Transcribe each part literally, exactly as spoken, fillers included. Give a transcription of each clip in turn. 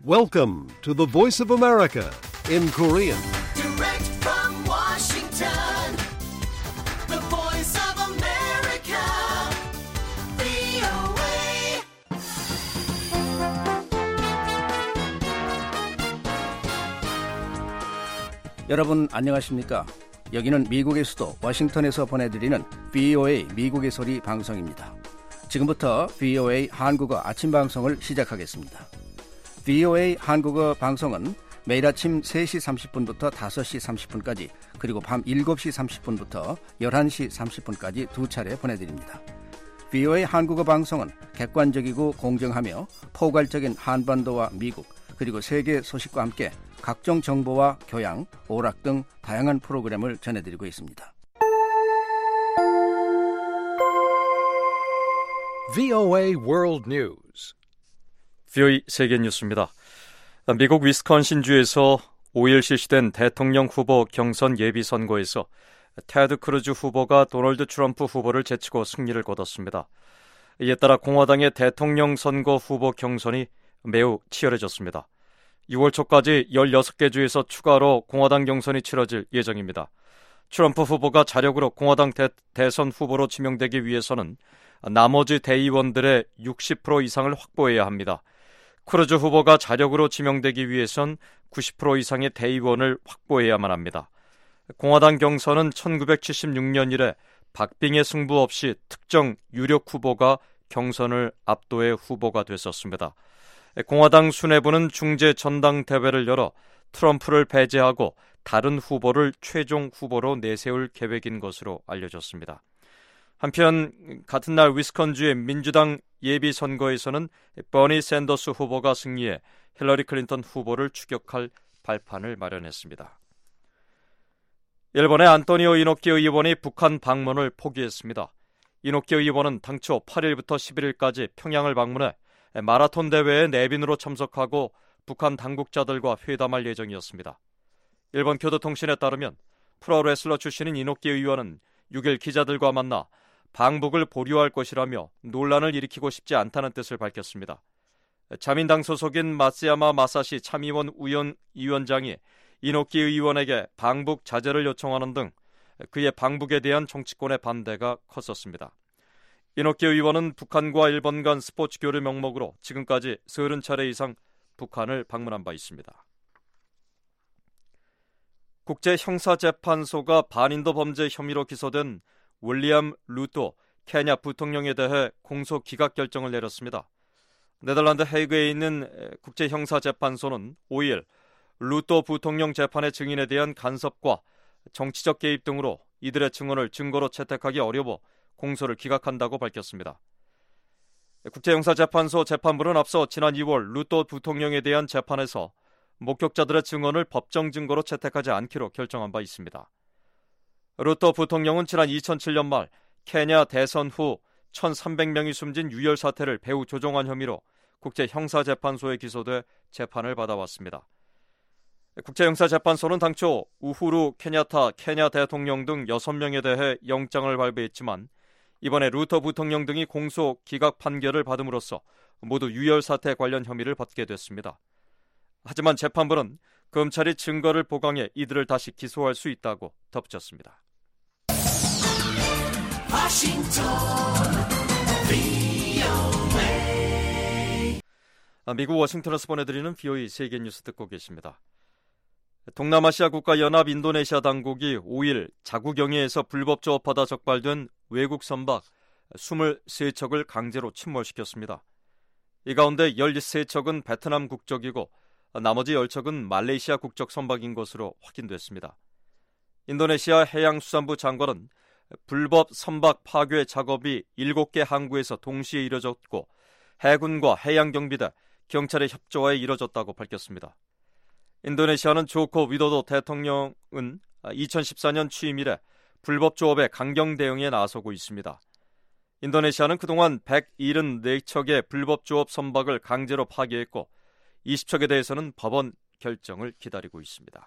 Welcome to the Voice of America in Korean. Direct from Washington, the Voice of America, 브이오에이. 여러분 안녕하십니까? 여기는 미국의 수도 워싱턴에서 보내드리는 브이오에이 미국의 소리 방송입니다. 지금부터 브이오에이 한국어 아침 방송을 시작하겠습니다. 브이오에이 한국어 방송은 매일 아침 세 시 삼십 분부터 다섯 시 삼십 분까지 그리고 밤 일곱 시 삼십 분부터 열한 시 삼십 분까지 두 차례 보내드립니다. 브이오에이 한국어 방송은 객관적이고 공정하며 포괄적인 한반도와 미국 그리고 세계 소식과 함께 각종 정보와 교양, 오락 등 다양한 프로그램을 전해드리고 있습니다. 브이오에이 World News. 브이오에이 세계 뉴스입니다. 미국 위스콘신주에서 오일 실시된 대통령 후보 경선 예비선거에서 테드 크루즈 후보가 도널드 트럼프 후보를 제치고 승리를 거뒀습니다. 이에 따라 공화당의 대통령 선거 후보 경선이 매우 치열해졌습니다. 유월 초까지 열여섯 개 주에서 추가로 공화당 경선이 치러질 예정입니다. 트럼프 후보가 자력으로 공화당 대, 대선 후보로 지명되기 위해서는 나머지 대의원들의 육십 퍼센트 이상을 확보해야 합니다. 크루즈 후보가 자력으로 지명되기 위해선 구십 퍼센트 이상의 대의원을 확보해야만 합니다. 공화당 경선은 천구백칠십육 년 이래 박빙의 승부 없이 특정 유력 후보가 경선을 압도해 후보가 됐었습니다. 공화당 수뇌부는 중재 전당대회를 열어 트럼프를 배제하고 다른 후보를 최종 후보로 내세울 계획인 것으로 알려졌습니다. 한편 같은 날 위스콘주의 민주당 예비선거에서는 버니 샌더스 후보가 승리해 힐러리 클린턴 후보를 추격할 발판을 마련했습니다. 일본의 안토니오 이노키 의원이 북한 방문을 포기했습니다. 이노키 의원은 당초 팔 일부터 십일 일까지 평양을 방문해 마라톤 대회에 내빈으로 참석하고 북한 당국자들과 회담할 예정이었습니다. 일본 교도통신에 따르면 프로레슬러 출신인 이노키 의원은 육 일 기자들과 만나 방북을 보류할 것이라며 논란을 일으키고 싶지 않다는 뜻을 밝혔습니다. 자민당 소속인 마츠야마 마사시 참의원 우연 위원장이 이노키 의원에게 방북 자제를 요청하는 등 그의 방북에 대한 정치권의 반대가 컸었습니다. 이노키 의원은 북한과 일본 간 스포츠 교류 명목으로 지금까지 서른 차례 이상 북한을 방문한 바 있습니다. 국제형사재판소가 반인도 범죄 혐의로 기소된 윌리엄 루토 케냐 부통령에 대해 공소 기각 결정을 내렸습니다. 네덜란드 헤이그에 있는 국제형사재판소는 오 일 루토 부통령 재판의 증인에 대한 간섭과 정치적 개입 등으로 이들의 증언을 증거로 채택하기 어려워 공소를 기각한다고 밝혔습니다. 국제형사재판소 재판부는 앞서 지난 이월 루토 부통령에 대한 재판에서 목격자들의 증언을 법정 증거로 채택하지 않기로 결정한 바 있습니다. 루토 부통령은 지난 이천칠 년 말 케냐 대선 후 천삼백 명이 숨진 유혈 사태를 배후 조종한 혐의로 국제형사재판소에 기소돼 재판을 받아왔습니다. 국제형사재판소는 당초 우후루 케냐타 케냐 대통령 등 여섯 명에 대해 영장을 발부했지만 이번에 루토 부통령 등이 공소 기각 판결을 받음으로써 모두 유혈 사태 관련 혐의를 받게 됐습니다. 하지만 재판부는 검찰이 증거를 보강해 이들을 다시 기소할 수 있다고 덧붙였습니다. 워싱턴, 브이오에이. 미국 워싱턴에서 보내드리는 브이오에이 세계 뉴스 듣고 계십니다. 동남아시아 국가 연합 인도네시아 당국이 오 일 자국 영해에서 불법 조업하다 적발된 외국 선박 이십삼 척을 강제로 침몰시켰습니다. 이 가운데 열세 척은 베트남 국적이고 나머지 십 척은 말레이시아 국적 선박인 것으로 확인됐습니다. 인도네시아 해양수산부 장관은 불법 선박 파괴 작업이 일곱 개 항구에서 동시에 이뤄졌고 해군과 해양경비대, 경찰의 협조하에 이뤄졌다고 밝혔습니다. 인도네시아는 조코 위도도 대통령은 이천십사 년 취임 이래 불법 조업의 강경 대응에 나서고 있습니다. 인도네시아는 그동안 백칠십사 척의 불법 조업 선박을 강제로 파괴했고 이십 척에 대해서는 법원 결정을 기다리고 있습니다.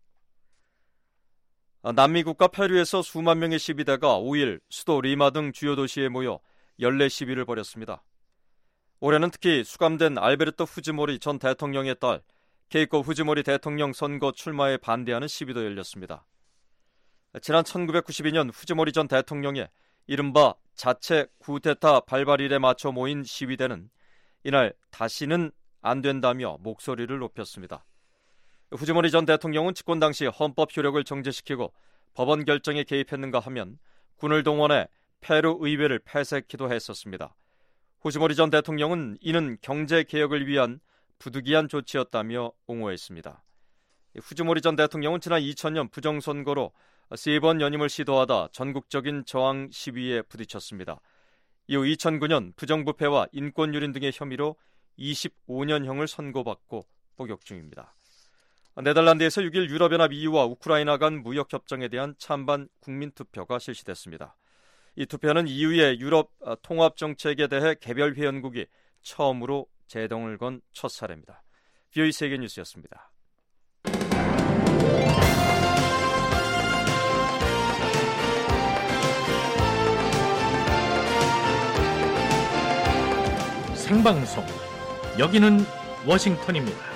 남미 국가 페루에서 수만 명의 시위대가 오 일 수도 리마 등 주요 도시에 모여 연례 시위를 벌였습니다. 올해는 특히 수감된 알베르토 후지모리 전 대통령의 딸 케이코 후지모리 대통령 선거 출마에 반대하는 시위도 열렸습니다. 지난 천구백구십이 년 후지모리 전 대통령의 이른바 자체 쿠데타 발발일에 맞춰 모인 시위대는 이날 다시는 안 된다며 목소리를 높였습니다. 후지모리 전 대통령은 집권 당시 헌법 효력을 정지시키고 법원 결정에 개입했는가 하면 군을 동원해 페루 의회를 폐쇄키도 했었습니다. 후지모리 전 대통령은 이는 경제개혁을 위한 부득이한 조치였다며 옹호했습니다. 후지모리 전 대통령은 지난 이천 년 부정선거로 세 번 연임을 시도하다 전국적인 저항 시위에 부딪혔습니다. 이후 이천구 년 부정부패와 인권유린 등의 혐의로 이십오 년형을 선고받고 복역 중입니다. 네덜란드에서 육 일 유럽연합 이유와 우크라이나 간 무역협정에 대한 찬반 국민투표가 실시됐습니다. 이 투표는 이유의 유럽 통합정책에 대해 개별 회원국이 처음으로 제동을 건 첫 사례입니다. 비오이 세계뉴스였습니다. 생방송, 여기는 워싱턴입니다.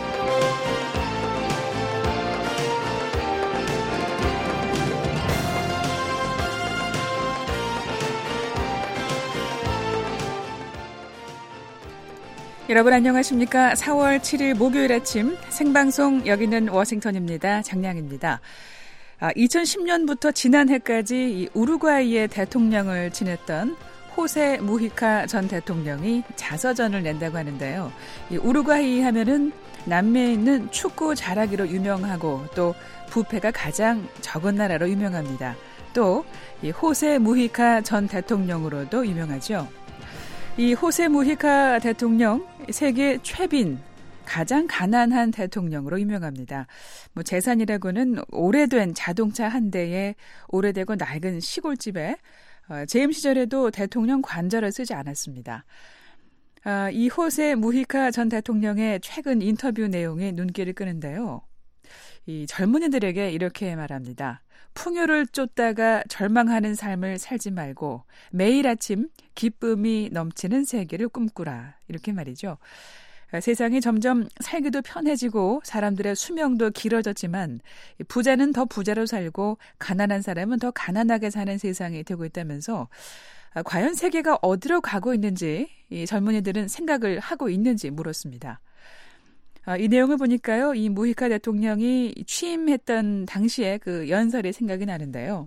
여러분 안녕하십니까? 사월 칠일 목요일 아침 생방송 여기는 워싱턴입니다. 장량입니다. 아, 이천십 년부터 지난해까지 이 우루과이의 대통령을 지냈던 호세 무히카 전 대통령이 자서전을 낸다고 하는데요. 이 우루과이 하면은 남미에 있는 축구 잘하기로 유명하고 또 부패가 가장 적은 나라로 유명합니다. 또 이 호세 무히카 전 대통령으로도 유명하죠. 이 호세 무히카 대통령 세계 최빈 가장 가난한 대통령으로 유명합니다. 뭐 재산이라고는 오래된 자동차 한 대에 오래되고 낡은 시골집에 어, 재임 시절에도 대통령 관절을 쓰지 않았습니다. 어, 이 호세 무히카 전 대통령의 최근 인터뷰 내용이 눈길을 끄는데요. 이 젊은이들에게 이렇게 말합니다. 풍요를 쫓다가 절망하는 삶을 살지 말고 매일 아침 기쁨이 넘치는 세계를 꿈꾸라. 이렇게 말이죠. 세상이 점점 살기도 편해지고 사람들의 수명도 길어졌지만 부자는 더 부자로 살고 가난한 사람은 더 가난하게 사는 세상이 되고 있다면서 과연 세계가 어디로 가고 있는지 이 젊은이들은 생각을 하고 있는지 물었습니다. 이 내용을 보니까요, 이 무히카 대통령이 취임했던 당시에 그 연설이 생각이 나는데요.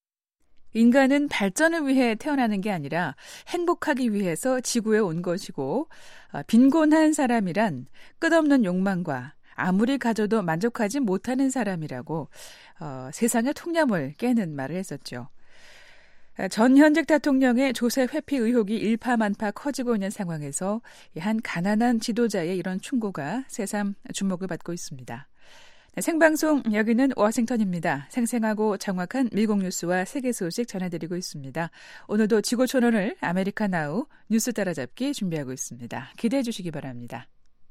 인간은 발전을 위해 태어나는 게 아니라 행복하기 위해서 지구에 온 것이고 빈곤한 사람이란 끝없는 욕망과 아무리 가져도 만족하지 못하는 사람이라고 어, 세상의 통념을 깨는 말을 했었죠. 전 현직 대통령의 조세 회피 의혹이 일파만파 커지고 있는 상황에서 한 가난한 지도자의 이런 충고가 새삼 주목을 받고 있습니다. 생방송 여기는 워싱턴입니다. 생생하고 정확한 미국 뉴스와 세계 소식 전해드리고 있습니다. 오늘도 지구촌원을 아메리카 나우 뉴스 따라잡기 준비하고 있습니다. 기대해 주시기 바랍니다.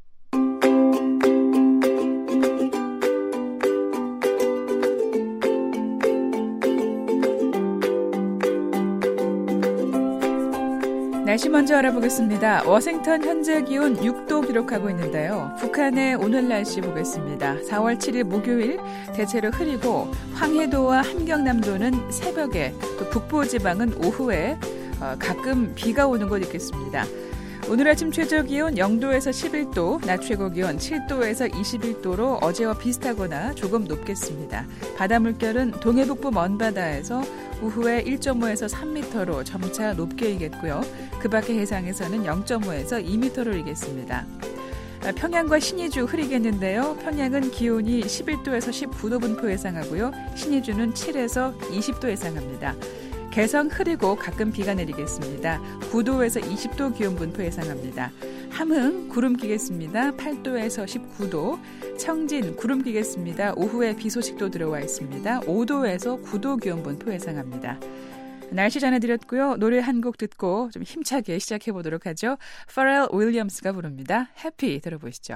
날씨 먼저 알아보겠습니다. 워싱턴 현재 기온 육 도 기록하고 있는데요. 북한의 오늘 날씨 보겠습니다. 사월 칠일 목요일 대체로 흐리고 황해도와 함경남도는 새벽에 또 북부지방은 오후에 어, 가끔 비가 오는 곳 있겠습니다. 오늘 아침 최저 기온 영도에서 십일 도, 낮 최고 기온 칠 도에서 이십일 도로 어제와 비슷하거나 조금 높겠습니다. 바다 물결은 동해북부 먼바다에서 오후에 일 점 오에서 삼 미터로 점차 높게 일겠고요. 그 밖의 해상에서는 영 점 오에서 이 미터로 일겠습니다. 평양과 신의주 흐리겠는데요. 평양은 기온이 십일 도에서 십구 도 분포 예상하고요. 신의주는 칠에서 이십 도 예상합니다. 개성 흐리고 가끔 비가 내리겠습니다. 구 도에서 이십 도 기온 분포 예상합니다. 함흥 구름 끼겠습니다. 팔 도에서 십구 도. 청진 구름 끼겠습니다. 오후에 비 소식도 들어와 있습니다. 오 도에서 구 도 기온 분포 예상합니다. 날씨 전해드렸고요. 노래 한 곡 듣고 좀 힘차게 시작해보도록 하죠. 퍼렐 윌리엄스가 부릅니다. 해피 들어보시죠.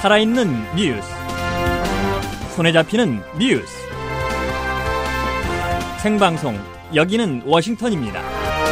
살아있는 뉴스, 손에 잡히는 뉴스, 생방송 여기는 워싱턴입니다.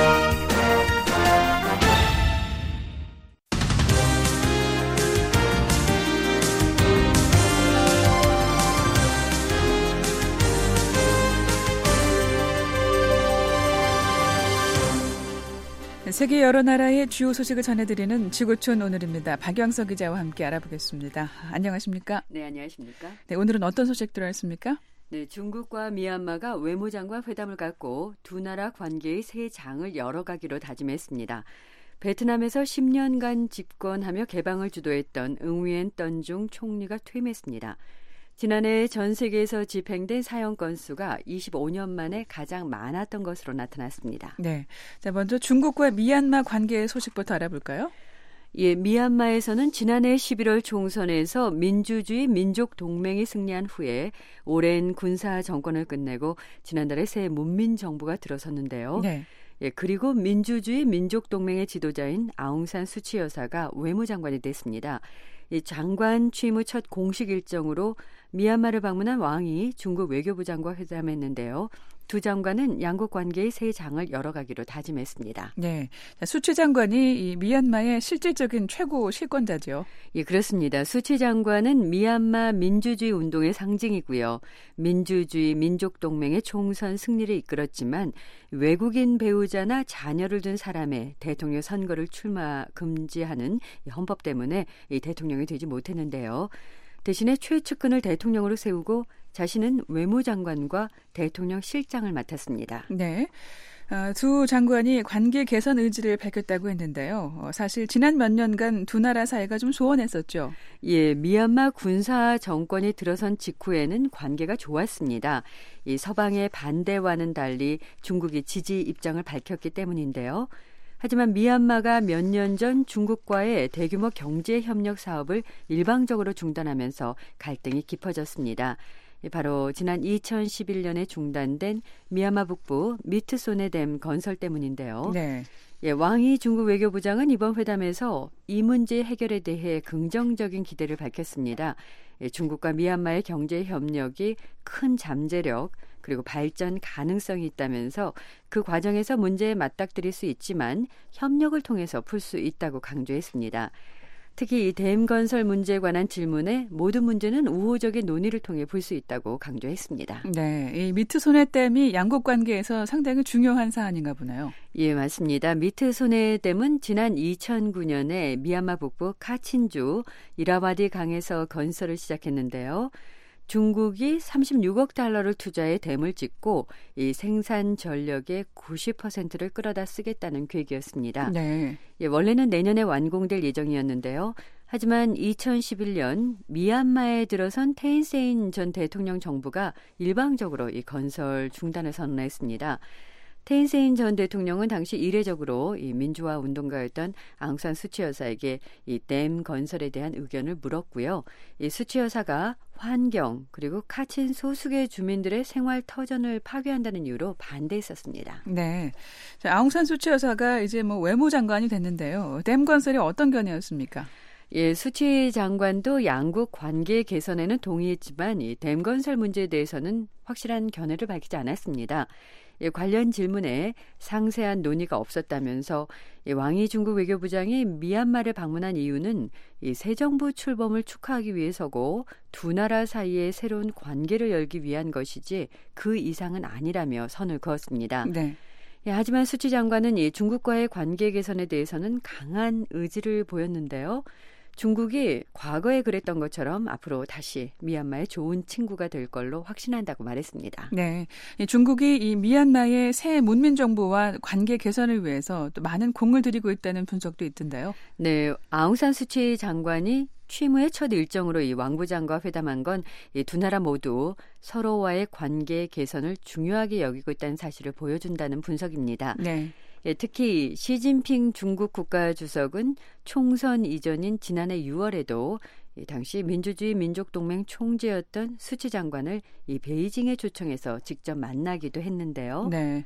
세계 여러 나라의 주요 소식을 전해드리는 지구촌 오늘입니다. 박영석 기자와 함께 알아보겠습니다. 안녕하십니까? 네, 안녕하십니까? 네, 오늘은 어떤 소식 들어있습니까? 네, 중국과 미얀마가 외무장관 회담을 갖고 두 나라 관계의 새 장을 열어가기로 다짐했습니다. 베트남에서 십 년간 집권하며 개방을 주도했던 응우엔 던중 총리가 퇴임했습니다. 지난해 전 세계에서 집행된 사형 건수가 이십오 년 만에 가장 많았던 것으로 나타났습니다. 네, 자 먼저 중국과 미얀마 관계 소식부터 알아볼까요? 예, 미얀마에서는 지난해 십일월 총선에서 민주주의 민족 동맹이 승리한 후에 오랜 군사 정권을 끝내고 지난달에 새 문민 정부가 들어섰는데요. 네. 예, 그리고 민주주의 민족 동맹의 지도자인 아웅산 수치 여사가 외무장관이 됐습니다. 이 장관 취임 후 첫 공식 일정으로 미얀마를 방문한 왕이 중국 외교부장과 회담했는데요. 두 장관은 양국 관계의 새 장을 열어가기로 다짐했습니다. 네, 수치 장관이 이 미얀마의 실질적인 최고 실권자죠. 예, 그렇습니다. 수치 장관은 미얀마 민주주의 운동의 상징이고요. 민주주의 민족동맹의 총선 승리를 이끌었지만 외국인 배우자나 자녀를 둔 사람의 대통령 선거를 출마 금지하는 헌법 때문에 이 대통령이 되지 못했는데요. 대신에 최측근을 대통령으로 세우고 자신은 외무장관과 대통령 실장을 맡았습니다. 네, 어, 두 장관이 관계 개선 의지를 밝혔다고 했는데요. 어, 사실 지난 몇 년간 두 나라 사이가 좀 소원했었죠. 예, 미얀마 군사 정권이 들어선 직후에는 관계가 좋았습니다. 이 서방의 반대와는 달리 중국이 지지 입장을 밝혔기 때문인데요. 하지만 미얀마가 몇 년 전 중국과의 대규모 경제협력 사업을 일방적으로 중단하면서 갈등이 깊어졌습니다. 바로 지난 이천십일 년에 중단된 미얀마 북부 미트소네댐 건설 때문인데요. 네. 예, 왕이 중국 외교부장은 이번 회담에서 이 문제 해결에 대해 긍정적인 기대를 밝혔습니다. 예, 중국과 미얀마의 경제협력이 큰 잠재력 그리고 발전 가능성이 있다면서 그 과정에서 문제에 맞닥뜨릴 수 있지만 협력을 통해서 풀 수 있다고 강조했습니다. 특히 이 댐 건설 문제에 관한 질문에 모든 문제는 우호적인 논의를 통해 풀 수 있다고 강조했습니다. 네, 이 미트소네댐이 양국 관계에서 상당히 중요한 사안인가 보네요. 예, 맞습니다. 미트소네댐은 지난 이천구 년에 미얀마 북부 카친주 이라와디 강에서 건설을 시작했는데요. 중국이 삼십육억 달러를 투자해 댐을 짓고 이 생산 전력의 구십 퍼센트를 끌어다 쓰겠다는 계획이었습니다. 네. 예, 원래는 내년에 완공될 예정이었는데요. 하지만 이천십일 년 미얀마에 들어선 테인세인 전 대통령 정부가 일방적으로 이 건설 중단을 선언했습니다. 테인세인 전 대통령은 당시 이례적으로 이 민주화 운동가였던 앙산 수치 여사에게 이 댐 건설에 대한 의견을 물었고요. 이 수치 여사가 환경 그리고 카친 소수계 주민들의 생활 터전을 파괴한다는 이유로 반대했었습니다. 네, 자, 아웅산 수치 여사가 이제 뭐 외무장관이 됐는데요. 댐 건설이 어떤 견해였습니까? 예, 수치 장관도 양국 관계 개선에는 동의했지만 이 댐 건설 문제에 대해서는 확실한 견해를 밝히지 않았습니다. 예, 관련 질문에 상세한 논의가 없었다면서 예, 왕이 중국 외교부장이 미얀마를 방문한 이유는 이 새 정부 출범을 축하하기 위해서고 두 나라 사이의 새로운 관계를 열기 위한 것이지 그 이상은 아니라며 선을 그었습니다. 네. 예, 하지만 수치 장관은 이 중국과의 관계 개선에 대해서는 강한 의지를 보였는데요. 중국이 과거에 그랬던 것처럼 앞으로 다시 미얀마의 좋은 친구가 될 걸로 확신한다고 말했습니다. 네, 중국이 이 미얀마의 새 문민 정부와 관계 개선을 위해서 또 많은 공을 들이고 있다는 분석도 있던데요. 네, 아웅산 수치 장관이 취임 후의 첫 일정으로 이 왕부장과 회담한 건 이 두 나라 모두 서로와의 관계 개선을 중요하게 여기고 있다는 사실을 보여준다는 분석입니다. 네. 예, 특히 시진핑 중국 국가주석은 총선 이전인 지난해 유월에도 이 당시 민주주의 민족동맹 총재였던 수치 장관을 이 베이징에 초청해서 직접 만나기도 했는데요. 네.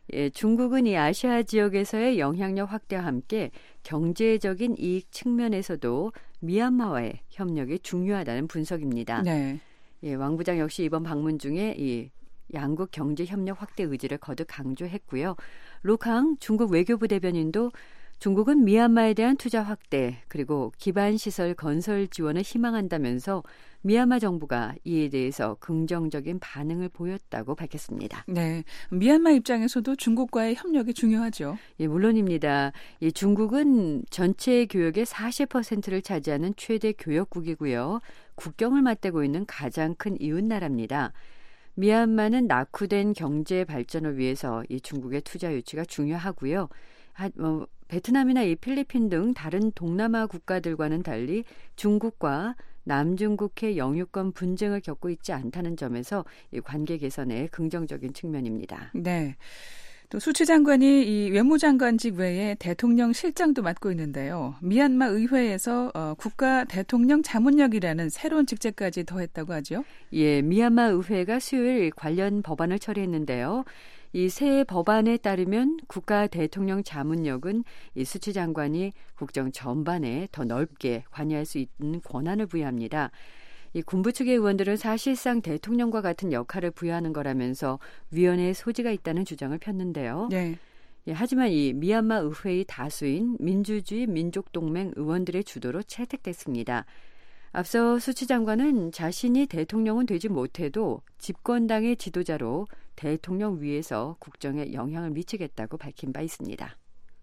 예, 중국은 이 아시아 지역에서의 영향력 확대와 함께 경제적인 이익 측면에서도 미얀마와의 협력이 중요하다는 분석입니다. 네. 예, 왕 부장 역시 이번 방문 중에 이 양국 경제 협력 확대 의지를 거듭 강조했고요. 로캉 중국 외교부 대변인도 중국은 미얀마에 대한 투자 확대 그리고 기반 시설 건설 지원을 희망한다면서 미얀마 정부가 이에 대해서 긍정적인 반응을 보였다고 밝혔습니다. 네, 미얀마 입장에서도 중국과의 협력이 중요하죠. 예, 물론입니다. 이 중국은 전체 교역의 사십 퍼센트를 차지하는 최대 교역국이고요. 국경을 맞대고 있는 가장 큰 이웃 나라입니다. 미얀마는 낙후된 경제 발전을 위해서 이 중국의 투자 유치가 중요하고요. 하, 어, 베트남이나 이 필리핀 등 다른 동남아 국가들과는 달리 중국과 남중국해 영유권 분쟁을 겪고 있지 않다는 점에서 이 관계 개선에 긍정적인 측면입니다. 네. 또 수치 장관이 이 외무장관직 외에 대통령 실장도 맡고 있는데요. 미얀마 의회에서 어, 국가 대통령 자문역이라는 새로운 직책까지 더했다고 하죠. 예, 미얀마 의회가 수요일 관련 법안을 처리했는데요. 이 새 법안에 따르면 국가 대통령 자문역은 이 수치 장관이 국정 전반에 더 넓게 관여할 수 있는 권한을 부여합니다. 이 군부 측의 의원들은 사실상 대통령과 같은 역할을 부여하는 거라면서 위헌의 소지가 있다는 주장을 폈는데요. 네. 예, 하지만 이 미얀마 의회의 다수인 민주주의 민족동맹 의원들의 주도로 채택됐습니다. 앞서 수치 장관은 자신이 대통령은 되지 못해도 집권당의 지도자로 대통령 위에서 국정에 영향을 미치겠다고 밝힌 바 있습니다.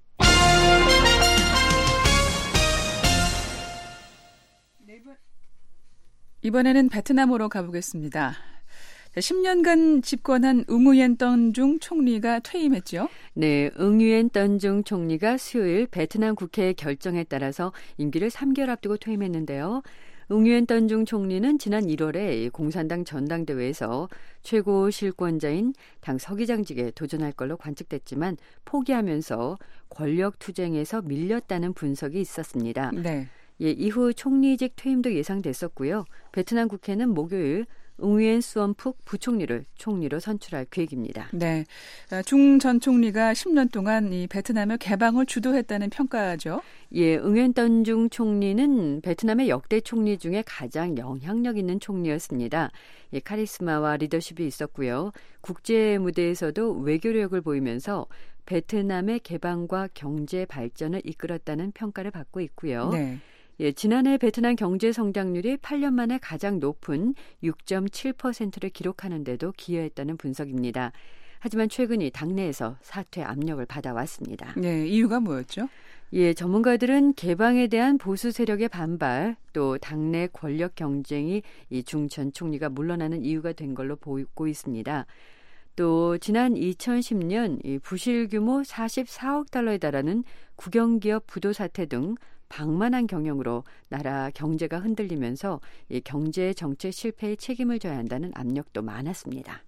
이번에는 베트남으로 가보겠습니다. 십 년간 집권한 웅우옌 떤중 총리가 퇴임했죠? 네, 웅우옌 떤중 총리가 수요일 베트남 국회의 결정에 따라서 임기를 삼 개월 앞두고 퇴임했는데요. 웅우옌 떤중 총리는 지난 일월에 공산당 전당대회에서 최고 실권자인 당 서기장직에 도전할 걸로 관측됐지만 포기하면서 권력 투쟁에서 밀렸다는 분석이 있었습니다. 네. 예, 이후 총리직 퇴임도 예상됐었고요. 베트남 국회는 목요일 웅우옌 수엄푹 부총리를 총리로 선출할 계획입니다. 네, 중 전 총리가 십 년 동안 이 베트남의 개방을 주도했다는 평가죠. 예, 웅우옌 떤중 총리는 베트남의 역대 총리 중에 가장 영향력 있는 총리였습니다. 예, 카리스마와 리더십이 있었고요. 국제 무대에서도 외교력을 보이면서 베트남의 개방과 경제 발전을 이끌었다는 평가를 받고 있고요. 네. 예, 지난해 베트남 경제 성장률이 팔 년 만에 가장 높은 육 점 칠 퍼센트를 기록하는 데도 기여했다는 분석입니다. 하지만 최근 이 당내에서 사퇴 압력을 받아왔습니다. 네, 이유가 뭐였죠? 예, 전문가들은 개방에 대한 보수 세력의 반발, 또 당내 권력 경쟁이 이 중 전 총리가 물러나는 이유가 된 걸로 보이고 있습니다. 또 지난 이천십 년 이 부실 규모 사십사억 달러에 달하는 국영기업 부도 사태 등 방만한 경영으로 나라 경제가 흔들리면서 이 경제 정책 실패의 책임을 져야 한다는 압력도 많았습니다.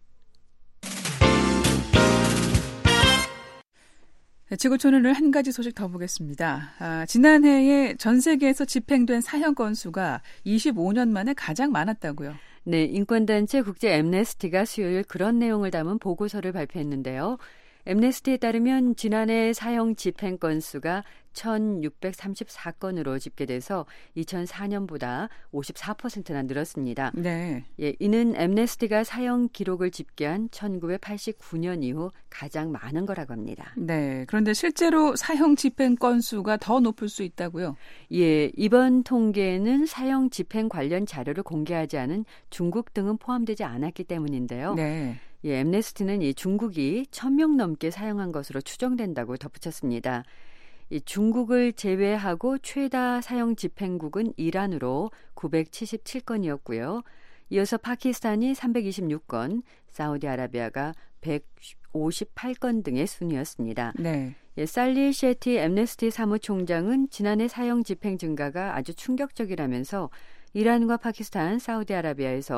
지구촌 오늘 한 가지 소식 더 보겠습니다. 아, 지난해에 전 세계에서 집행된 사형 건수가 이십오 년 만에 가장 많았다고요. 네, 인권단체 국제 엠네스티가 수요일 그런 내용을 담은 보고서를 발표했는데요. 엠네스티에 따르면 지난해 사형 집행 건수가 천육백삼십사 건으로 집계돼서 이천사 년보다 오십사 퍼센트나 늘었습니다. 네. 예, 이는 엠네스티가 사형 기록을 집계한 천구백팔십구 년 이후 가장 많은 거라고 합니다. 네. 그런데 실제로 사형 집행 건수가 더 높을 수 있다고요? 예, 이번 통계에는 사형 집행 관련 자료를 공개하지 않은 중국 등은 포함되지 않았기 때문인데요. 네. 예, 엠네스티는 이 중국이 천 명 넘게 사형한 것으로 추정된다고 덧붙였습니다. 이 중국을 제외하고 최다 사형 집행국은 이란으로 구백칠십칠 건이었고요. 이어서 파키스탄이 삼백이십육 건, 사우디아라비아가 백오십팔 건 등의 순이었습니다. 네. 예, 살리 셰티 엠네스티 사무총장은 지난해 사형 집행 증가가 아주 충격적이라면서 이란과 파키스탄, 사우디아라비아에서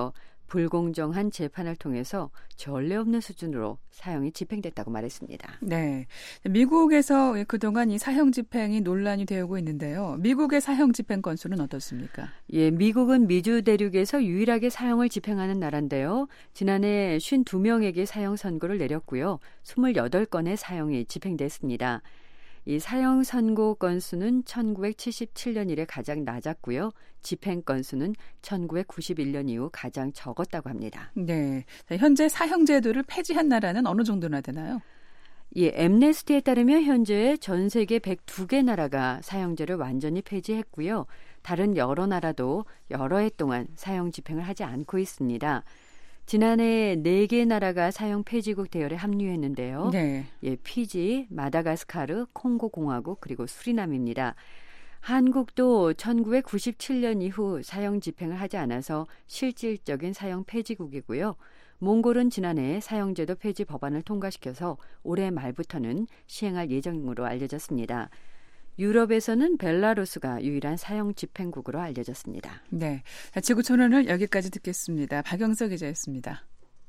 불공정한 재판을 통해서 전례 없는 수준으로 사형이 집행됐다고 말했습니다. 네, 미국에서 그동안 이 사형 집행이 논란이 되고 있는데요. 미국의 사형 집행 건수는 어떻습니까? 예, 미국은 미주 대륙에서 유일하게 사형을 집행하는 나라인데요. 지난해 오십이 명에게 사형 선고를 내렸고요. 이십팔 건의 사형이 집행됐습니다. 이 사형 선고 건수는 천구백칠십칠 년 이래 가장 낮았고요. 집행 건수는 천구백구십일 년 이후 가장 적었다고 합니다. 네, 현재 사형 제도를 폐지한 나라는 어느 정도나 되나요? 예, 엠네스티에 따르면 현재 전 세계 백이 개 나라가 사형제를 완전히 폐지했고요. 다른 여러 나라도 여러 해 동안 사형 집행을 하지 않고 있습니다. 지난해 네 개 나라가 사형 폐지국 대열에 합류했는데요. 네. 예, 피지, 마다가스카르, 콩고공화국 그리고 수리남입니다. 한국도 천구백구십칠 년 이후 사형 집행을 하지 않아서 실질적인 사형 폐지국이고요. 몽골은 지난해 사형제도 폐지 법안을 통과시켜서 올해 말부터는 시행할 예정으로 알려졌습니다. 유럽에서는 벨라루스가 유일한 사형 집행국으로 알려졌습니다. 네, 지구촌언을 여기까지 듣겠습니다. 박영석 기자였습니다.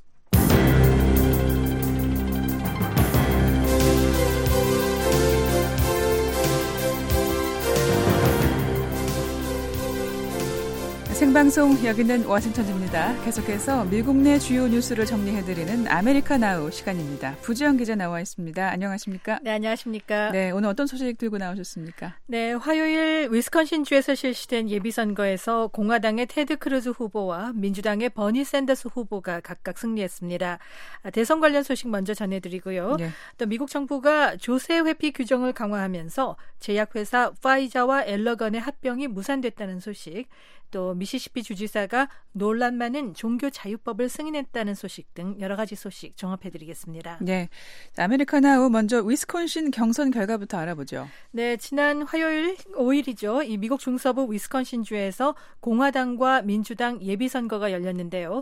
생방송 여기는 워싱턴입니다. 계속해서 미국 내 주요 뉴스를 정리해드리는 아메리카 나우 시간입니다. 부지영 기자 나와 있습니다. 안녕하십니까? 네, 안녕하십니까? 네, 오늘 어떤 소식 들고 나오셨습니까? 네, 화요일 위스콘신주에서 실시된 예비선거에서 공화당의 테드 크루즈 후보와 민주당의 버니 샌더스 후보가 각각 승리했습니다. 대선 관련 소식 먼저 전해드리고요. 네. 또 미국 정부가 조세 회피 규정을 강화하면서 제약회사 파이자와 엘러건의 합병이 무산됐다는 소식, 또 미시시피 주지사가 논란 많은 종교 자유법을 승인했다는 소식 등 여러 가지 소식 종합해드리겠습니다. 네, 아메리카나우 먼저 위스콘신 경선 결과부터 알아보죠. 네, 지난 화요일 오 일이죠. 이 미국 중서부 위스콘신주에서 공화당과 민주당 예비선거가 열렸는데요.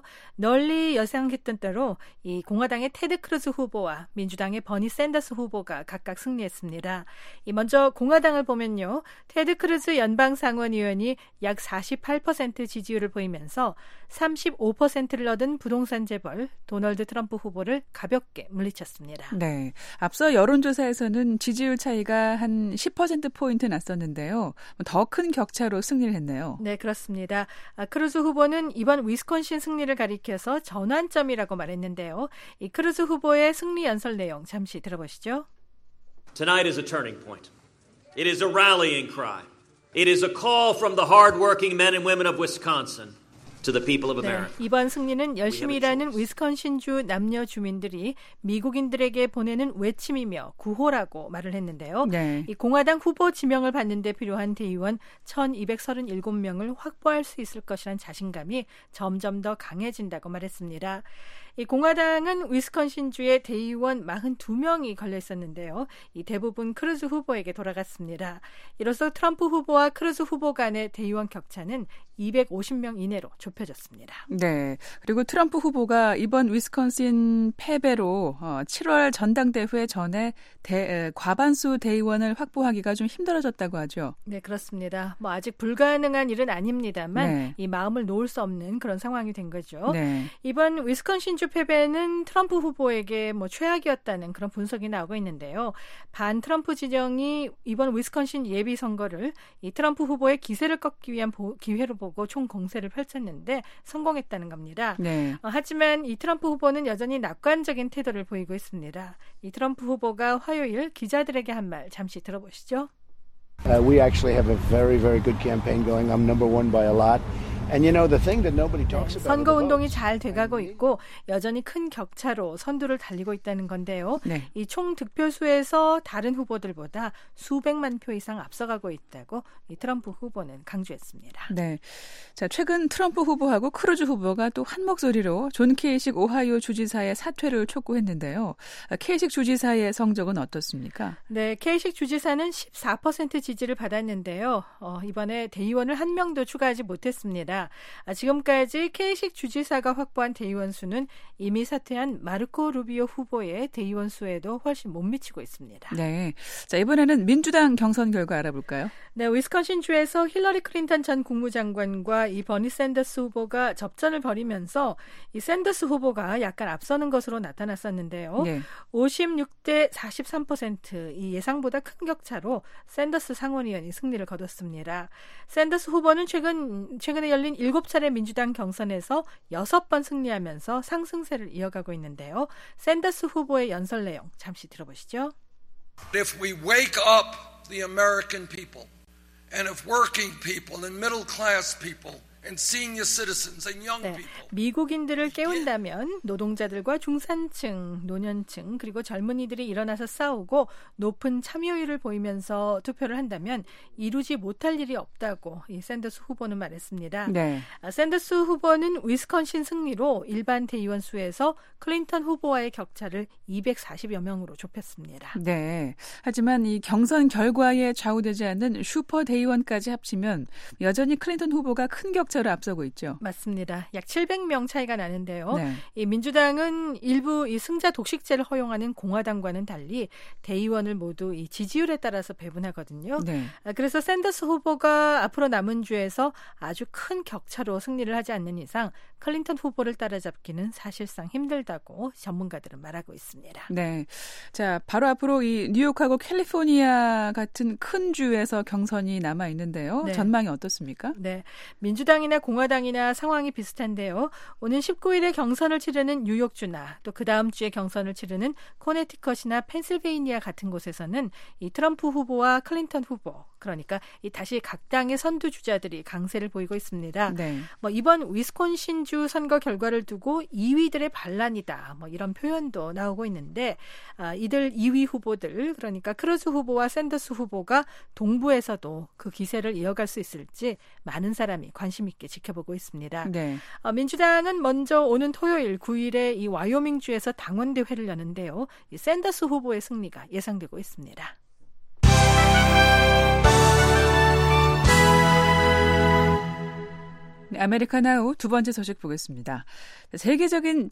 널리 예상했던 대로 이 공화당의 테드 크루즈 후보와 민주당의 버니 샌더스 후보가 각각 승리했습니다. 이 먼저 공화당을 보면요. 테드 크루즈 연방상원의원이 약 사십팔 퍼센트 지지율을 보이면서 삼십오 퍼센트를 얻은 부동산 재벌 도널드 트럼프 후보를 가볍게 물리쳤습니다. 네, 앞서 여론조사에서는 지지율 차이가 한 십 퍼센트포인트 났었는데요. 더 큰 격차로 승리를 했네요. 네, 그렇습니다. 아, 크루즈 후보는 이번 위스콘신 승리를 가리켜서 전환점이라고 말했는데요. 이 크루즈 후보의 승리 연설 내용 잠시 들어보시죠. Tonight is a turning point. It is a rallying cry. It is a call from the hard-working men and women of Wisconsin to the people of America. 네, 이번 승리는 열심히 일하는 위스콘신주 남녀 주민들이 미국인들에게 보내는 외침이며 구호라고 말을 했는데요. 네. 이 공화당 후보 지명을 받는 데 필요한 대의원 천이백삼십칠 명을 확보할 수 있을 것이란 자신감이 점점 더 강해진다고 말했습니다. 이 공화당은 위스콘신주에 대의원 사십이 명이 걸려 있었는데요. 이 대부분 크루즈 후보에게 돌아갔습니다. 이로써 트럼프 후보와 크루즈 후보 간의 대의원 격차는 이백오십 명 이내로 좁혀졌습니다. 네, 그리고 트럼프 후보가 이번 위스콘신 패배로 어, 칠월 전당대회 전에 대, 과반수 대의원을 확보하기가 좀 힘들어졌다고 하죠. 네, 그렇습니다. 뭐 아직 불가능한 일은 아닙니다만 네. 이 마음을 놓을 수 없는 그런 상황이 된 거죠. 네. 이번 위스콘신주 패배는 트럼프 후보에게 뭐 최악이었다는 그런 분석이 나오고 있는데요. 반 트럼프 진영이 이번 위스콘신 예비 선거를 이 트럼프 후보의 기세를 꺾기 위한 보, 기회로 보고 총 공세를 펼쳤는데 성공했다는 겁니다. 네. 어, 하지만 이 트럼프 후보는 여전히 낙관적인 태도를 보이고 있습니다. 이 트럼프 후보가 화요일 기자들에게 한 말 잠시 들어보시죠. Uh, we actually have a very, very good campaign going. I'm number one by a lot. And you know the thing that nobody talks about. 선거 운동이 잘 돼가고 있고 여전히 큰 격차로 선두를 달리고 있다는 건데요. 네. 이 총 득표수에서 다른 후보들보다 수백만 표 이상 앞서가고 있다고 이 트럼프 후보는 강조했습니다. 네, 자 최근 트럼프 후보하고 크루즈 후보가 또 한 목소리로 존 케이식 오하이오 주지사의 사퇴를 촉구했는데요. 케이식 주지사의 성적은 어떻습니까? 네, 케이식 주지사는 십사 퍼센트 지지를 받았는데요. 어, 이번에 대의원을 한 명도 추가하지 못했습니다. 있습니다. 아, 지금까지 케이식 주지사가 확보한 대의원 수는 이미 사퇴한 마르코 루비오 후보의 대의원 수에도 훨씬 못 미치고 있습니다. 네. 자, 이번에는 민주당 경선 결과 알아볼까요? 네, 위스콘신주에서 힐러리 클린턴 전 국무장관과 이 버니 샌더스 후보가 접전을 벌이면서 이 샌더스 후보가 약간 앞서는 것으로 나타났었는데요. 네. 오십육 대 사십삼 퍼센트 이 예상보다 큰 격차로 샌더스 상원의원이 승리를 거뒀습니다. 샌더스 후보는 최근, 최근에 열린 일곱 차례 민주당 경선에서 여섯 번 승리하면서 상승세를 이어가고 있는데요. 샌더스 후보의 연설 내용 잠시 들어보시죠. If we wake up the American people and if working people and middle class people and senior citizens and young 네, people. 미국인들을 깨운다면 노동자들과 중산층, 노년층 그리고 젊은이들이 일어나서 싸우고 높은 참여율을 보이면서 투표를 한다면 이루지 못할 일이 없다고 이 샌더스 후보는 말했습니다. 네. 아, 샌더스 후보는 위스콘신 승리로 일반 대의원 수에서 클린턴 후보와의 격차를 이백사십여 명으로 좁혔습니다. 네. 하지만 이 경선 결과에 좌우되지 않는 슈퍼 대의원까지 합치면 여전히 클린턴 후보가 큰 격차 를 앞서고 있죠. 맞습니다. 약 칠백 명 차이가 나는데요. 네. 이 민주당은 일부 이 승자 독식제를 허용하는 공화당과는 달리 대의원을 모두 이 지지율에 따라서 배분하거든요. 네. 그래서 샌더스 후보가 앞으로 남은 주에서 아주 큰 격차로 승리를 하지 않는 이상 클린턴 후보를 따라잡기는 사실상 힘들다고 전문가들은 말하고 있습니다. 네. 자, 바로 앞으로 이 뉴욕하고 캘리포니아 같은 큰 주에서 경선이 남아 있는데요. 네. 전망이 어떻습니까? 네. 민주당이 나 공화당이나 상황이 비슷한데요. 오는 십구 일에 경선을 치르는 뉴욕주나 또 그 다음 주에 경선을 치르는 코네티컷이나 펜실베이니아 같은 곳에서는 이 트럼프 후보와 클린턴 후보 그러니까 이 다시 각 당의 선두 주자들이 강세를 보이고 있습니다. 네. 뭐 이번 위스콘신주 선거 결과를 두고 이 위들의 반란이다. 뭐 이런 표현도 나오고 있는데 아, 이들 이 위 후보들 그러니까 크루즈 후보와 샌더스 후보가 동부에서도 그 기세를 이어갈 수 있을지 많은 사람이 관심 있게 지켜보고 있습니다. 네. 어, 민주당은 먼저 오는 토요일 구 일에 이 와이오밍주에서 당원대회를 여는데요. 이 샌더스 후보의 승리가 예상되고 있습니다. 네, 아메리카나우 두 번째 소식 보겠습니다. 세계적인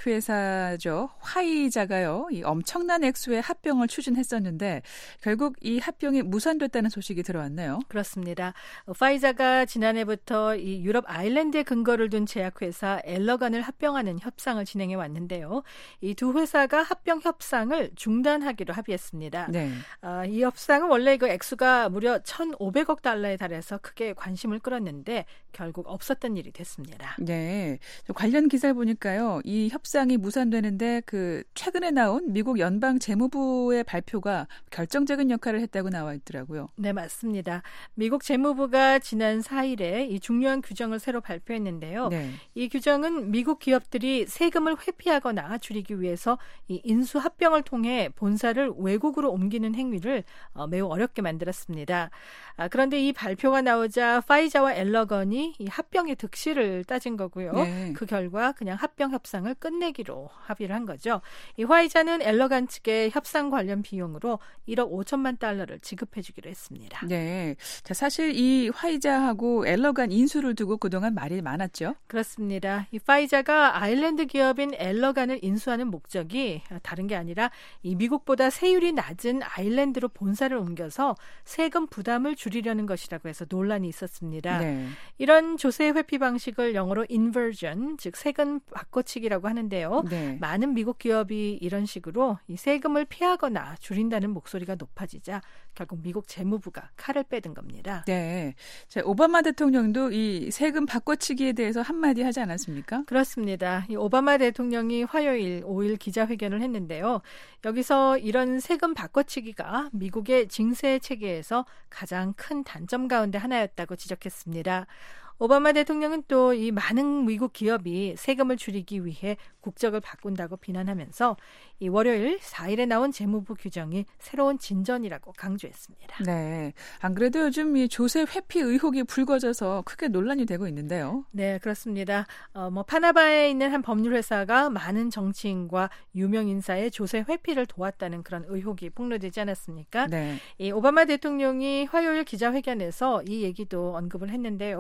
제약회사죠. 화이자가요. 이 엄청난 액수의 합병을 추진했었는데 결국 이 합병이 무산됐다는 소식이 들어왔네요. 그렇습니다. 화이자가 지난해부터 이 유럽 아일랜드에 근거를 둔 제약회사 엘러간을 합병하는 협상을 진행해 왔는데요. 이 두 회사가 합병 협상을 중단하기로 합의했습니다. 네. 아, 이 협상은 원래 그 액수가 무려 천오백억 달러에 달해서 크게 관심을 끌었는데 결국 없었던 일이 됐습니다. 네, 관련 기사를 보니까요. 이 협상이 무산되는데 그 최근에 나온 미국 연방 재무부의 발표가 결정적인 역할을 했다고 나와 있더라고요. 네, 맞습니다. 미국 재무부가 지난 사 일에 이 중요한 규정을 새로 발표했는데요. 네. 이 규정은 미국 기업들이 세금을 회피하거나 줄이기 위해서 이 인수 합병을 통해 본사를 외국으로 옮기는 행위를 어, 매우 어렵게 만들었습니다. 아, 그런데 이 발표가 나오자 파이자와 엘러건이 이 합병의 득실을 따진 거고요. 네. 그 결과 그냥 합병 협상을 끝내기로 합의를 한 거죠. 이 화이자는 엘러간 측에 협상 관련 비용으로 일억 오천만 달러를 지급해 주기로 했습니다. 네, 자, 사실 이 화이자하고 엘러간 인수를 두고 그동안 말이 많았죠. 그렇습니다. 이 파이자가 아일랜드 기업인 엘러간을 인수하는 목적이 다른 게 아니라 이 미국보다 세율이 낮은 아일랜드로 본사를 옮겨서 세금 부담을 줄이려는 것이라고 해서 논란이 있었습니다. 네. 이런 조세 회피 방식을 영어로 inversion, 즉 세금 바꿔치기라고 하는데요. 네. 많은 미국 기업이 이런 식으로 이 세금을 피하거나 줄인다는 목소리가 높아지자 결국 미국 재무부가 칼을 빼든 겁니다. 네, 자, 오바마 대통령도 이 세금 바꿔치기에 대해서 한마디 하지 않았습니까? 그렇습니다. 이 오바마 대통령이 화요일 오 일 기자회견을 했는데요. 여기서 이런 세금 바꿔치기가 미국의 징세 체계에서 가장 큰 단점 가운데 하나였다고 지적했습니다. 오바마 대통령은 또 이 많은 미국 기업이 세금을 줄이기 위해 국적을 바꾼다고 비난하면서 이 월요일 사 일에 나온 재무부 규정이 새로운 진전이라고 강조했습니다. 네, 안 그래도 요즘 이 조세 회피 의혹이 불거져서 크게 논란이 되고 있는데요. 네, 그렇습니다. 어, 뭐 파나마에 있는 한 법률 회사가 많은 정치인과 유명 인사의 조세 회피를 도왔다는 그런 의혹이 폭로되지 않았습니까? 네. 이 오바마 대통령이 화요일 기자회견에서 이 얘기도 언급을 했는데요.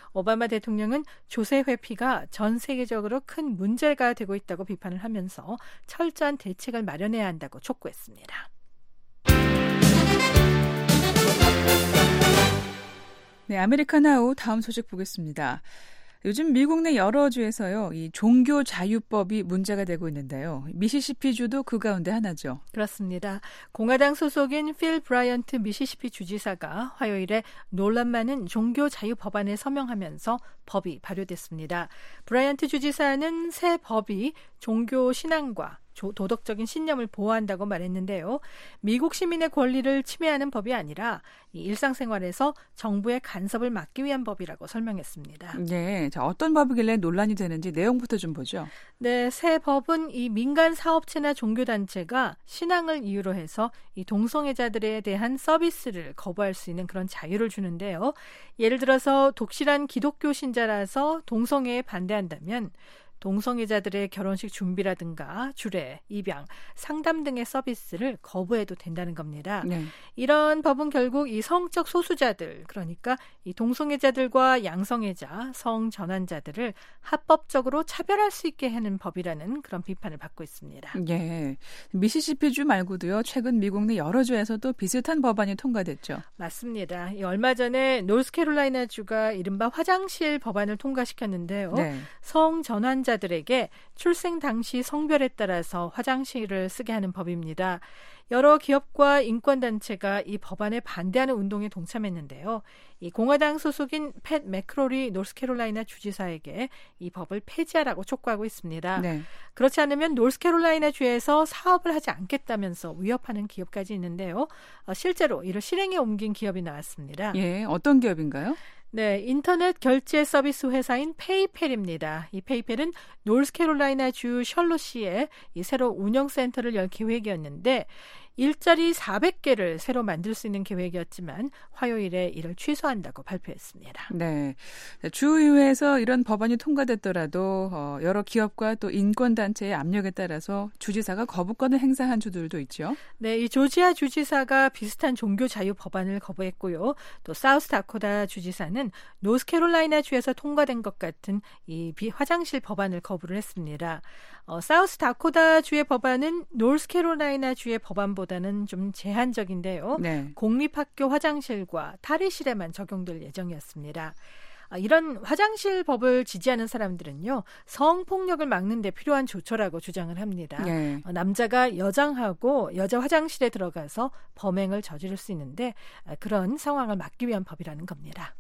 오바마 대통령은 조세 회피가 전 세계적으로 큰 문제가 되고 있다고 비판을 하면서 철저한 대책을 마련해야 한다고 촉구했습니다. 네, 아메리카나우 다음 소식 보겠습니다. 요즘 미국 내 여러 주에서요, 이 종교 자유법이 문제가 되고 있는데요. 미시시피주도 그 가운데 하나죠. 그렇습니다. 공화당 소속인 필 브라이언트 미시시피 주지사가 화요일에 논란 많은 종교 자유 법안을 서명하면서 법이 발효됐습니다. 브라이언트 주지사는 새 법이 종교 신앙과 도덕적인 신념을 보호한다고 말했는데요. 미국 시민의 권리를 침해하는 법이 아니라 이 일상생활에서 정부의 간섭을 막기 위한 법이라고 설명했습니다. 네, 자, 어떤 법이길래 논란이 되는지 내용부터 좀 보죠. 네, 새 법은 이 민간 사업체나 종교단체가 신앙을 이유로 해서 이 동성애자들에 대한 서비스를 거부할 수 있는 그런 자유를 주는데요. 예를 들어서 독실한 기독교 신자라서 동성애에 반대한다면 동성애자들의 결혼식 준비라든가 주례, 입양, 상담 등의 서비스를 거부해도 된다는 겁니다. 네. 이런 법은 결국 이 성적 소수자들, 그러니까 이 동성애자들과 양성애자, 성전환자들을 합법적으로 차별할 수 있게 하는 법이라는 그런 비판을 받고 있습니다. 예, 미시시피주 말고도요, 최근 미국 내 여러 주에서도 비슷한 법안이 통과됐죠. 맞습니다. 이 얼마 전에 노스캐롤라이나주가 이른바 화장실 법안을 통과시켰는데요. 네. 성전환자 자들에게 출생 당시 성별에 따라서 화장실을 쓰게 하는 법입니다. 여러 기업과 인권단체가 이 법안에 반대하는 운동에 동참했는데요. 이 공화당 소속인 팻 맥크로리 노스캐롤라이나 주지사에게 이 법을 폐지하라고 촉구하고 있습니다. 네. 그렇지 않으면 노스캐롤라이나 주에서 사업을 하지 않겠다면서 위협하는 기업까지 있는데요. 어, 실제로 이를 실행에 옮긴 기업이 나왔습니다. 예, 어떤 기업인가요? 네, 인터넷 결제 서비스 회사인 페이펠입니다. 이 페이펠은 노스캐롤라이나주 셜롯시에 이 새로 운영센터를 열 계획이었는데 일자리 사백 개를 새로 만들 수 있는 계획이었지만 화요일에 이를 취소한다고 발표했습니다. 네, 주의회에서 이런 법안이 통과됐더라도 여러 기업과 또 인권단체의 압력에 따라서 주지사가 거부권을 행사한 주들도 있죠. 네, 이 조지아 주지사가 비슷한 종교 자유 법안을 거부했고요. 또 사우스다코타 주지사는 노스캐롤라이나 주에서 통과된 것 같은 이 화장실 법안을 거부를 했습니다. 어, 사우스다코타 주의 법안은 노스캐롤라이나 주의 법안보다는 좀 제한적인데요. 네. 공립학교 화장실과 탈의실에만 적용될 예정이었습니다. 이런 화장실 법을 지지하는 사람들은요, 성폭력을 막는 데 필요한 조처라고 주장을 합니다. 네. 남자가 여장하고 여자 화장실에 들어가서 범행을 저지를 수 있는데 그런 상황을 막기 위한 법이라는 겁니다.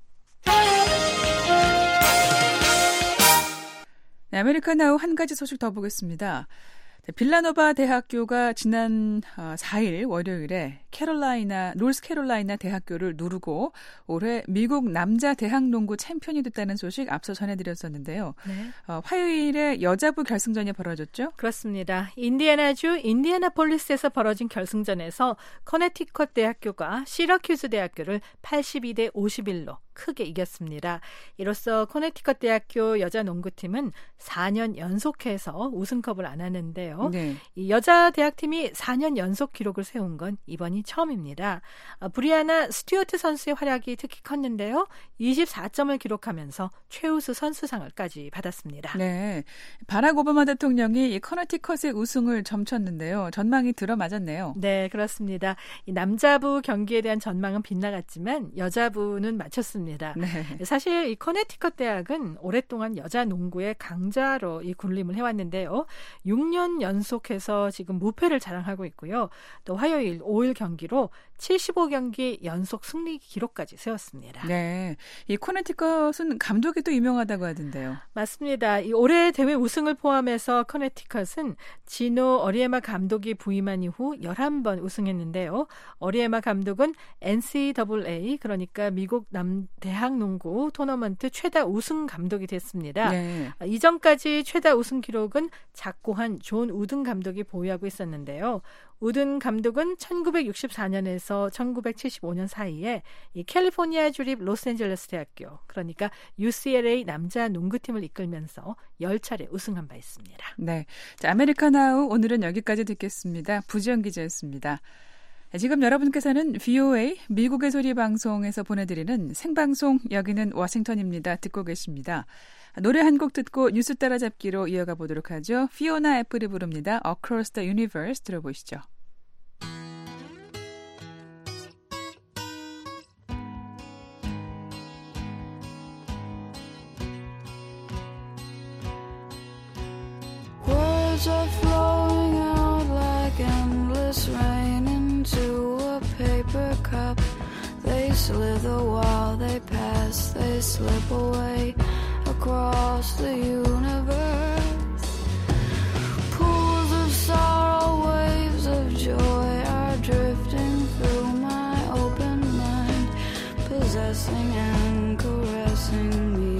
네, 아메리카나우 한 가지 소식 더 보겠습니다. 빌라노바 대학교가 지난 사 일 월요일에 캐롤라이나 노스캐롤라이나 대학교를 누르고 올해 미국 남자 대학농구 챔피언이 됐다는 소식 앞서 전해드렸었는데요. 네. 어, 화요일에 여자부 결승전이 벌어졌죠? 그렇습니다. 인디애나주 인디애나폴리스에서 벌어진 결승전에서 커네티컷 대학교가 시러큐즈 대학교를 팔십이 대 오십일로 크게 이겼습니다. 이로써 커네티컷 대학교 여자 농구팀은 사 년 연속해서 우승컵을 안았는데요. 네. 이 여자 대학팀이 사 년 연속 기록을 세운 건 이번이 처음입니다. 브리아나 스튜어트 선수의 활약이 특히 컸는데요. 이십사 점을 기록하면서 최우수 선수상을까지 받았습니다. 네, 바락 오바마 대통령이 이 커네티컷의 우승을 점쳤는데요. 전망이 들어맞았네요. 네, 그렇습니다. 이 남자부 경기에 대한 전망은 빗나갔지만 여자부는 맞췄습니다. 네. 사실 이 커네티컷 대학은 오랫동안 여자 농구의 강자로 이 군림을 해왔는데요. 육 년 연속해서 지금 무패를 자랑하고 있고요. 또 화요일 오 일 경기로 칠십오 경기 연속 승리 기록까지 세웠습니다. 네, 이 커네티컷은 감독이 또 유명하다고 하던데요. 맞습니다. 이 올해 대회 우승을 포함해서 커네티컷은 지노 어리에마 감독이 부임한 이후 열한 번 우승했는데요. 어리에마 감독은 엔씨에이에이, 그러니까 미국 남 대학 농구 토너먼트 최다 우승 감독이 됐습니다. 네. 이전까지 최다 우승 기록은 작고한 존 우든 감독이 보유하고 있었는데요. 우든 감독은 천구백육십사 년에서 천구백칠십오 년 사이에 이 캘리포니아 주립 로스앤젤레스 대학교, 그러니까 유씨엘에이 남자 농구팀을 이끌면서 열 차례 우승한 바 있습니다. 네, 자, 아메리카나우 오늘은 여기까지 듣겠습니다. 부지연 기자였습니다. 지금 여러분께서는 브이오에이 미국의 소리 방송에서 보내드리는 생방송 여기는 워싱턴입니다. 듣고 계십니다. 노래 한 곡 듣고 뉴스 따라잡기로 이어가 보도록 하죠. 피오나 애플이 부릅니다. Across the Universe 들어보시죠. Words are flowing out like endless rain into a paper cup. They slither while they pass, they slip away across the universe. Pools of sorrow, waves of joy are drifting through my open mind, possessing and caressing me.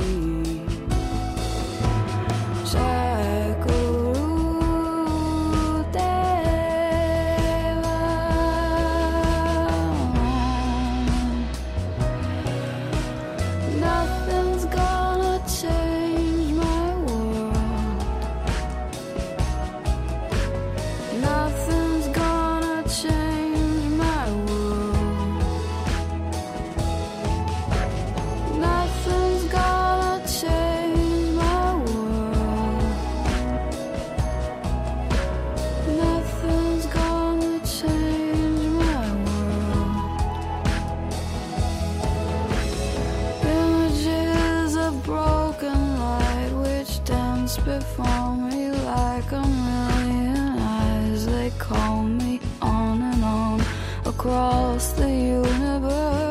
Before me like a million eyes, they call me on and on across the universe.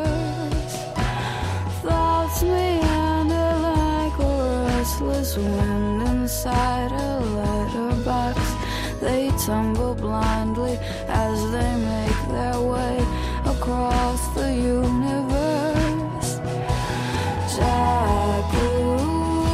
Thoughts meander like a restless wind inside a letterbox. They tumble blindly as they make their way across the universe. Jack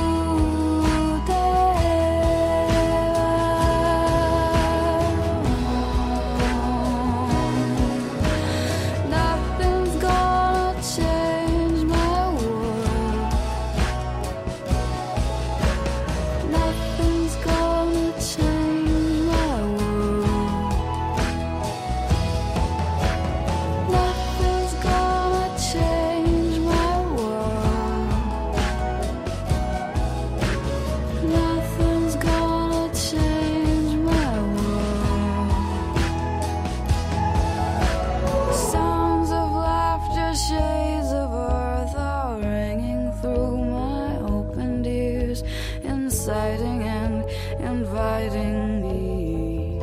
inciting and inviting me.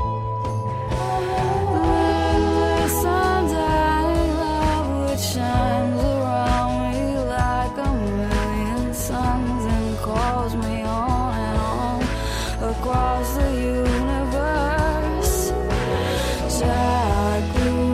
This undying love which shines around me like a million suns and calls me on and on across the universe. Jack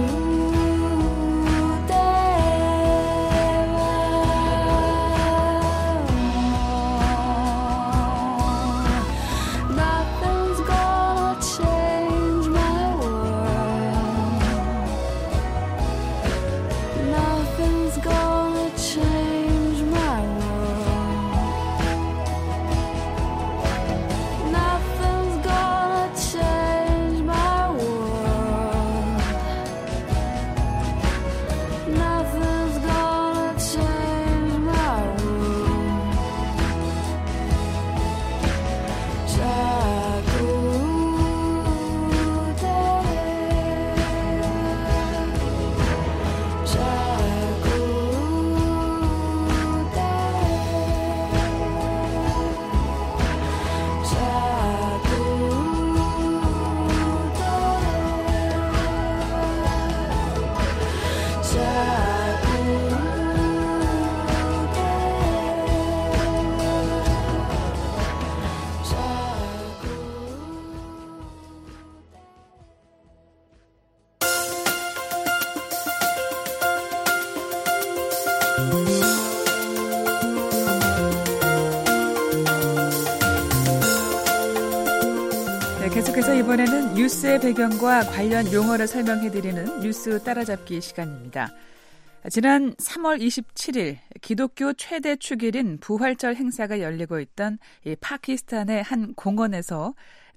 계속해서 이번에는 뉴스의 배경과 관련 용어를 설명해드리는 뉴스 따라잡기 시간입니다. 지난 삼월 이십칠일 기독교 최대 축일인 부활절 행사가 열리고 있던 이 파키스탄의 한 공원에서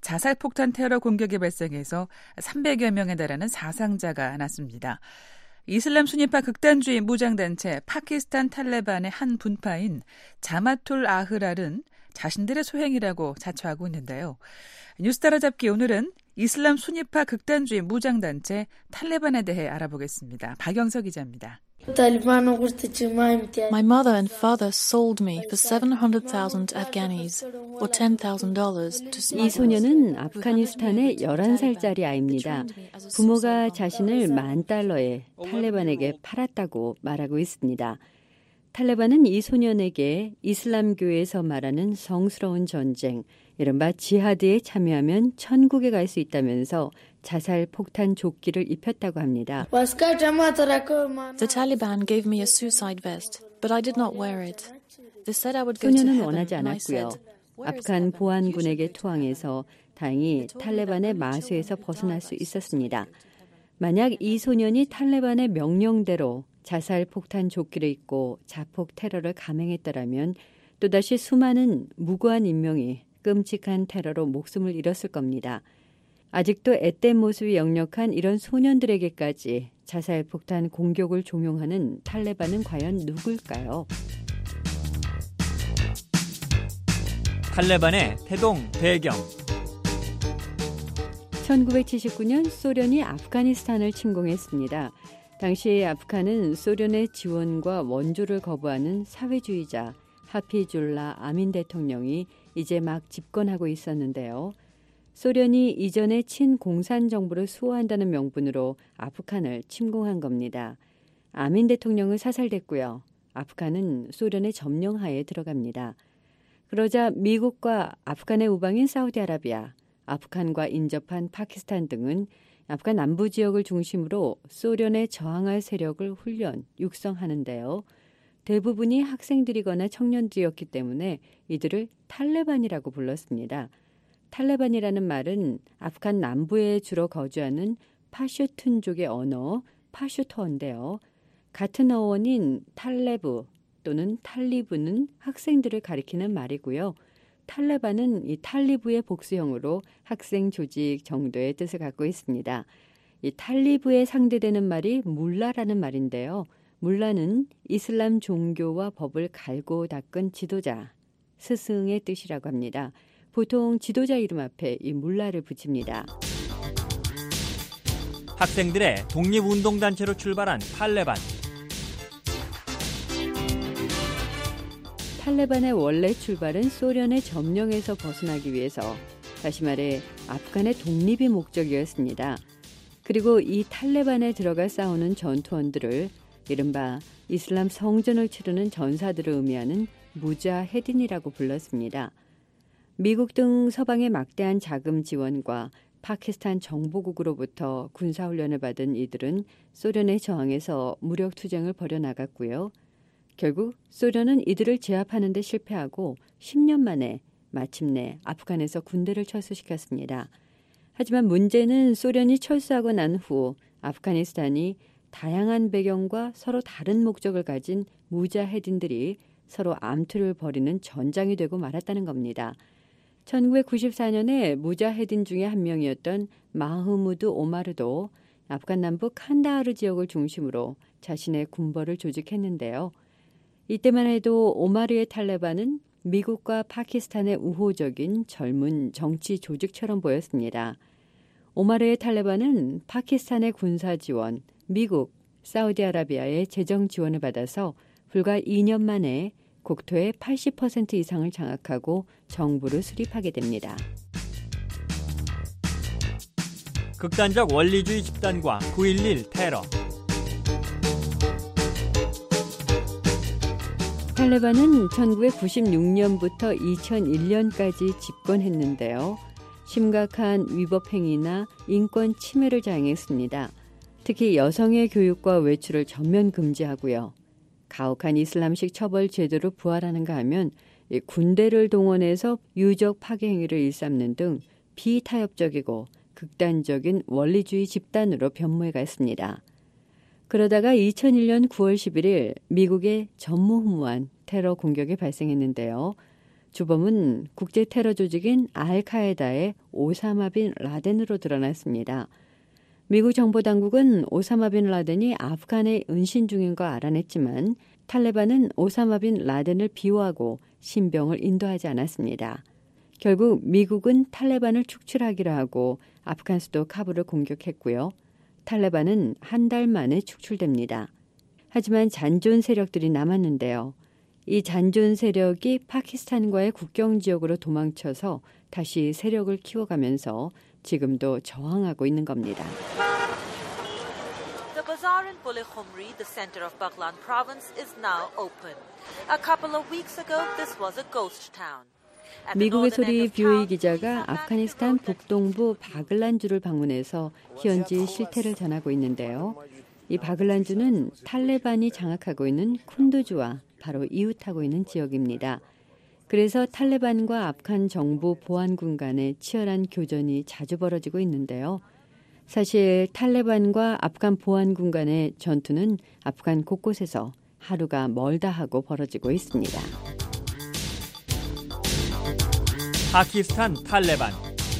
자살폭탄 테러 공격이 발생해서 삼백여 명에 달하는 사상자가 났습니다. 이슬람 순위파 극단주의 무장단체 파키스탄 탈레반의 한 분파인 자마툴 아흐랄은 자신들의 소행이라고 자처하고 있는데요. 뉴스타라 잡기 오늘은 이슬람 순위파 극단주의 무장단체 탈레반에 대해 알아보겠습니다. 박영석 기자입니다. My mother and father sold me for seven hundred thousand Afghanis, or ten thousand dollars to smugglers. 이 소녀는 아프가니스탄의 열한 살짜리 아이입니다. 부모가 자신을 만 달러에 탈레반에게 팔았다고 말하고 있습니다. 탈레반은 이 소년에게 이슬람교에서 말하는 성스러운 전쟁, 이른바 지하드에 참여하면 천국에 갈 수 있다면서 자살 폭탄 조끼를 입혔다고 합니다. The Taliban gave me a suicide vest, but I did not wear it. They said I would go to 소녀는 heaven, 원하지 and I said, 않았고요. 아프간 보안군에게 투항해서 다행히 탈레반의 마수에서 벗어날 수 있었습니다. 만약 이 소년이 탈레반의 명령대로 자살 폭탄 조끼를 입고 자폭 테러를 감행했더라면 또다시 수많은 무고한 인명이 끔찍한 테러로 목숨을 잃었을 겁니다. 아직도 앳된 모습이 역력한 이런 소년들에게까지 자살 폭탄 공격을 종용하는 탈레반은 과연 누굴까요? 탈레반의 태동 배경. 천구백칠십구 년 소련이 아프가니스탄을 침공했습니다. 당시 아프간은 소련의 지원과 원조를 거부하는 사회주의자 하피줄라 아민 대통령이 이제 막 집권하고 있었는데요. 소련이 이전에 친공산 정부를 수호한다는 명분으로 아프간을 침공한 겁니다. 아민 대통령은 사살됐고요. 아프간은 소련의 점령하에 들어갑니다. 그러자 미국과 아프간의 우방인 사우디아라비아, 아프간과 인접한 파키스탄 등은 아프간 남부 지역을 중심으로 소련에 저항할 세력을 훈련, 육성하는데요. 대부분이 학생들이거나 청년들이었기 때문에 이들을 탈레반이라고 불렀습니다. 탈레반이라는 말은 아프간 남부에 주로 거주하는 파슈툰족의 언어, 파슈터어인데요. 같은 어원인 탈레브 또는 탈리브는 학생들을 가리키는 말이고요. 탈레반은 이 탈리브의 복수형으로 학생 조직 정도의 뜻을 갖고 있습니다. 이 탈리브에 상대되는 말이 물라라는 말인데요. 물라는 이슬람 종교와 법을 갈고 닦은 지도자, 스승의 뜻이라고 합니다. 보통 지도자 이름 앞에 이 물라를 붙입니다. 학생들의 독립운동단체로 출발한 탈레반. 탈레반의 원래 출발은 소련의 점령에서 벗어나기 위해서, 다시 말해 아프간의 독립이 목적이었습니다. 그리고 이 탈레반에 들어가 싸우는 전투원들을 이른바 이슬람 성전을 치르는 전사들을 의미하는 무자헤딘이라고 불렀습니다. 미국 등 서방의 막대한 자금 지원과 파키스탄 정보국으로부터 군사훈련을 받은 이들은 소련의 저항에서 무력투쟁을 벌여나갔고요. 결국 소련은 이들을 제압하는 데 실패하고 십 년 만에 마침내 아프간에서 군대를 철수시켰습니다. 하지만 문제는 소련이 철수하고 난 후 아프가니스탄이 다양한 배경과 서로 다른 목적을 가진 무자헤딘들이 서로 암투를 벌이는 전장이 되고 말았다는 겁니다. 천구백구십사 년에 무자헤딘 중에 한 명이었던 마흐무드 오마르도 아프간 남부 칸다하르 지역을 중심으로 자신의 군벌을 조직했는데요. 이때만 해도 오마르의 탈레반은 미국과 파키스탄의 우호적인 젊은 정치 조직처럼 보였습니다. 오마르의 탈레반은 파키스탄의 군사 지원, 미국, 사우디아라비아의 재정 지원을 받아서 불과 이 년 만에 국토의 팔십 퍼센트 이상을 장악하고 정부를 수립하게 됩니다. 극단적 원리주의 집단과 구일일 테러. 탈레반은 천구백구십육 년부터 이천일 년까지 집권했는데요. 심각한 위법 행위나 인권 침해를 자행했습니다. 특히 여성의 교육과 외출을 전면 금지하고요. 가혹한 이슬람식 처벌 제도를 부활하는가 하면 군대를 동원해서 유적 파괴 행위를 일삼는 등 비타협적이고 극단적인 원리주의 집단으로 변모해갔습니다. 그러다가 이천일 년 구월 십일일 미국의 전무후무한 테러 공격이 발생했는데요. 주범은 국제 테러 조직인 알카에다의 오사마 빈 라덴으로 드러났습니다. 미국 정보당국은 오사마 빈 라덴이 아프간에 은신 중인 거 알아냈지만 탈레반은 오사마 빈 라덴을 비호하고 신병을 인도하지 않았습니다. 결국 미국은 탈레반을 축출하기로 하고 아프간 수도 카불을 공격했고요. 탈레반은 한 달 만에 축출됩니다. 하지만 잔존 세력들이 남았는데요. 이 잔존 세력이 파키스탄과의 국경 지역으로 도망쳐서 다시 세력을 키워가면서 지금도 저항하고 있는 겁니다. The bazaar in Bule-Khumri, the center of Baghlan province, is now open. A couple of weeks ago, this was a ghost town. 미국의 소리 뷰이 기자가 아프가니스탄 북동부 바글란주를 방문해서 현지 실태를 전하고 있는데요. 이 바글란주는 탈레반이 장악하고 있는 쿤두주와 바로 이웃하고 있는 지역입니다. 그래서 탈레반과 아프간 정부 보안군 간의 치열한 교전이 자주 벌어지고 있는데요. 사실 탈레반과 아프간 보안군 간의 전투는 아프간 곳곳에서 하루가 멀다 하고 벌어지고 있습니다. 파키스탄 탈레반.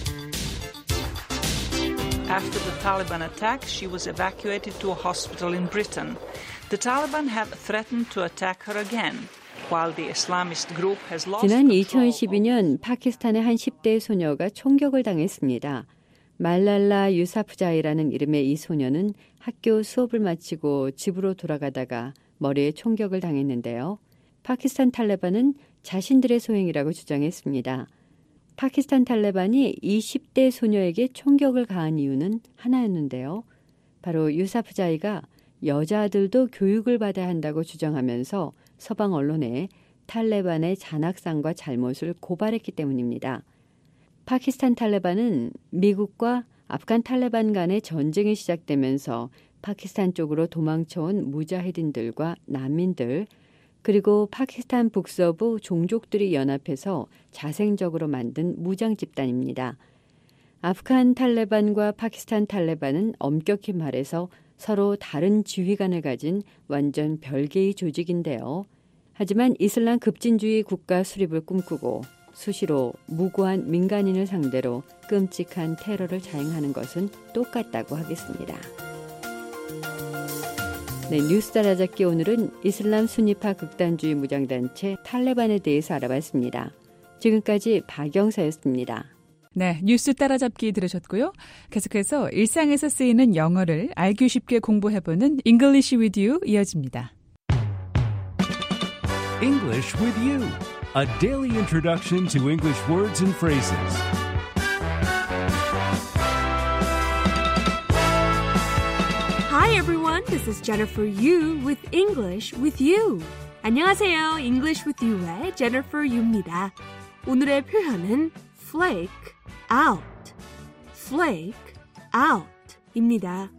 After the Taliban attack, she was evacuated to a hospital in Britain. The Taliban have threatened to attack her again, while the Islamist group has lost 지난 control. 이천십이 년 파키스탄의 한 십 대 소녀가 총격을 당했습니다. 말랄라 유사프자이라는 이름의 이 소녀는 학교 수업을 마치고 집으로 돌아가다가 머리에 총격을 당했는데요. 파키스탄 탈레반은 자신들의 소행이라고 주장했습니다. 파키스탄 탈레반이 이 십 대 소녀에게 총격을 가한 이유는 하나였는데요. 바로 유사프자이가 여자들도 교육을 받아야 한다고 주장하면서 서방 언론에 탈레반의 잔악상과 잘못을 고발했기 때문입니다. 파키스탄 탈레반은 미국과 아프간 탈레반 간의 전쟁이 시작되면서 파키스탄 쪽으로 도망쳐온 무자헤딘들과 난민들, 그리고 파키스탄 북서부 종족들이 연합해서 자생적으로 만든 무장 집단입니다. 아프간 탈레반과 파키스탄 탈레반은 엄격히 말해서 서로 다른 지휘관을 가진 완전 별개의 조직인데요. 하지만 이슬람 급진주의 국가 수립을 꿈꾸고 수시로 무고한 민간인을 상대로 끔찍한 테러를 자행하는 것은 똑같다고 하겠습니다. 네, 뉴스 따라잡기 오늘은 이슬람 순위파 극단주의 무장단체 탈레반에 대해서 알아봤습니다. 지금까지 박영사였습니다. 네, 뉴스 따라잡기 들으셨고요. 계속해서 일상에서 쓰이는 영어를 알기 쉽게 공부해보는 English with You 이어집니다. English with You, a daily introduction to English words and phrases. Hi everyone, this is Jennifer Yu with English with You. 안녕하세요, English with You의 Jennifer Yu입니다. 오늘의 표현은 flake out, flake out입니다.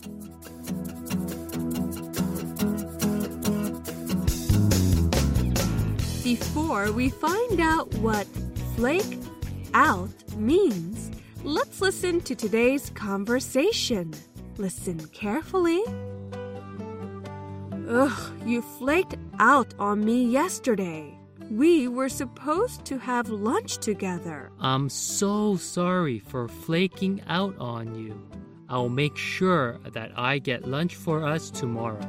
Before we find out what flake out means, let's listen to today's conversation. Listen carefully. Ugh, you flaked out on me yesterday. We were supposed to have lunch together. I'm so sorry for flaking out on you. I'll make sure that I get lunch for us tomorrow.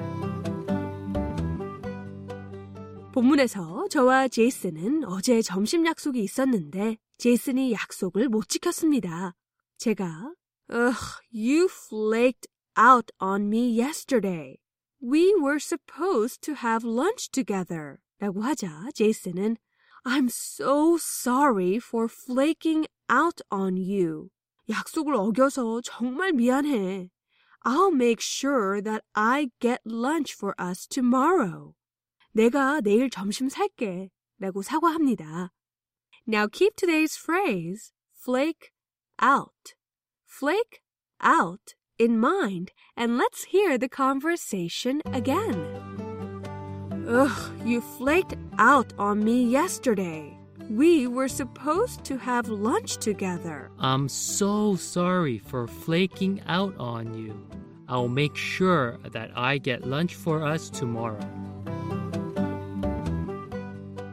본문에서 저와 제이슨은 어제 점심 약속이 있었는데 제이슨이 약속을 못 지켰습니다. 제가 Ugh, you flaked out on me yesterday. We were supposed to have lunch together. 라고 하자 제이슨은 I'm so sorry for flaking out on you. 약속을 어겨서 정말 미안해. I'll make sure that I get lunch for us tomorrow. 내가 내일 점심 살게. 라고 사과합니다. Now keep today's phrase, flake out. Flake out in mind, and let's hear the conversation again. Ugh, you flaked out on me yesterday. We were supposed to have lunch together. I'm so sorry for flaking out on you. I'll make sure that I get lunch for us tomorrow.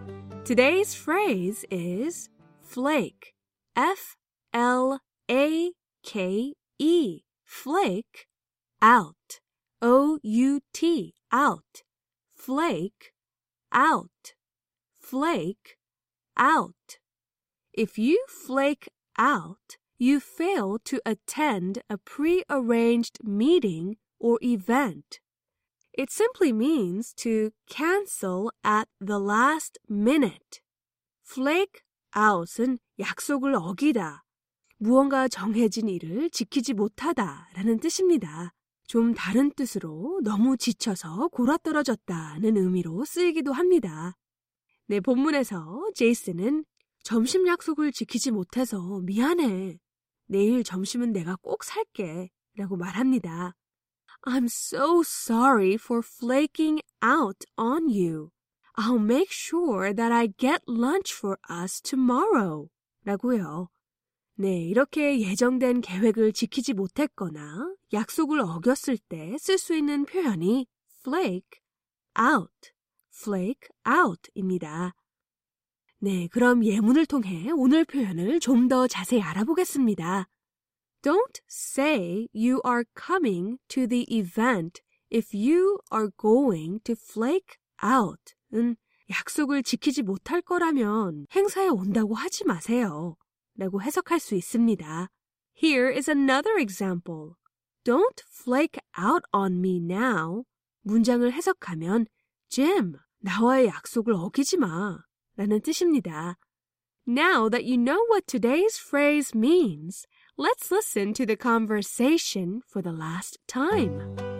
Today's phrase is flake. F L A K E. Flake. Out. O U T. Out. Flake. Out. Flake. Out. If you flake out, you fail to attend a pre-arranged meeting or event. It simply means to cancel at the last minute. Flake out은 약속을 어기다, 무언가 정해진 일을 지키지 못하다 라는 뜻입니다. 좀 다른 뜻으로 너무 지쳐서 골아떨어졌다는 의미로 쓰이기도 합니다. 네, 본문에서 제이슨은 점심 약속을 지키지 못해서 미안해. 내일 점심은 내가 꼭 살게 라고 말합니다. I'm so sorry for flaking out on you. I'll make sure that I get lunch for us tomorrow. 라고요. 네, 이렇게 예정된 계획을 지키지 못했거나 약속을 어겼을 때 쓸 수 있는 표현이 flake out, flake out입니다. 네, 그럼 예문을 통해 오늘 표현을 좀 더 자세히 알아보겠습니다. Don't say you are coming to the event if you are going to flake out. 은 약속을 지키지 못할 거라면 행사에 온다고 하지 마세요. 라고 해석할 수 있습니다. Here is another example. Don't flake out on me now. 문장을 해석하면 Jim, 나와의 약속을 어기지 마. 라는 뜻입니다. Now that you know what today's phrase means, let's listen to the conversation for the last time.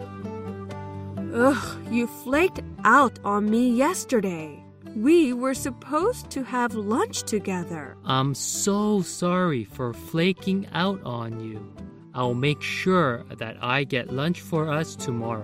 Ugh, you flaked out on me yesterday. We were supposed to have lunch together. I'm so sorry for flaking out on you. I'll make sure that I get lunch for us tomorrow.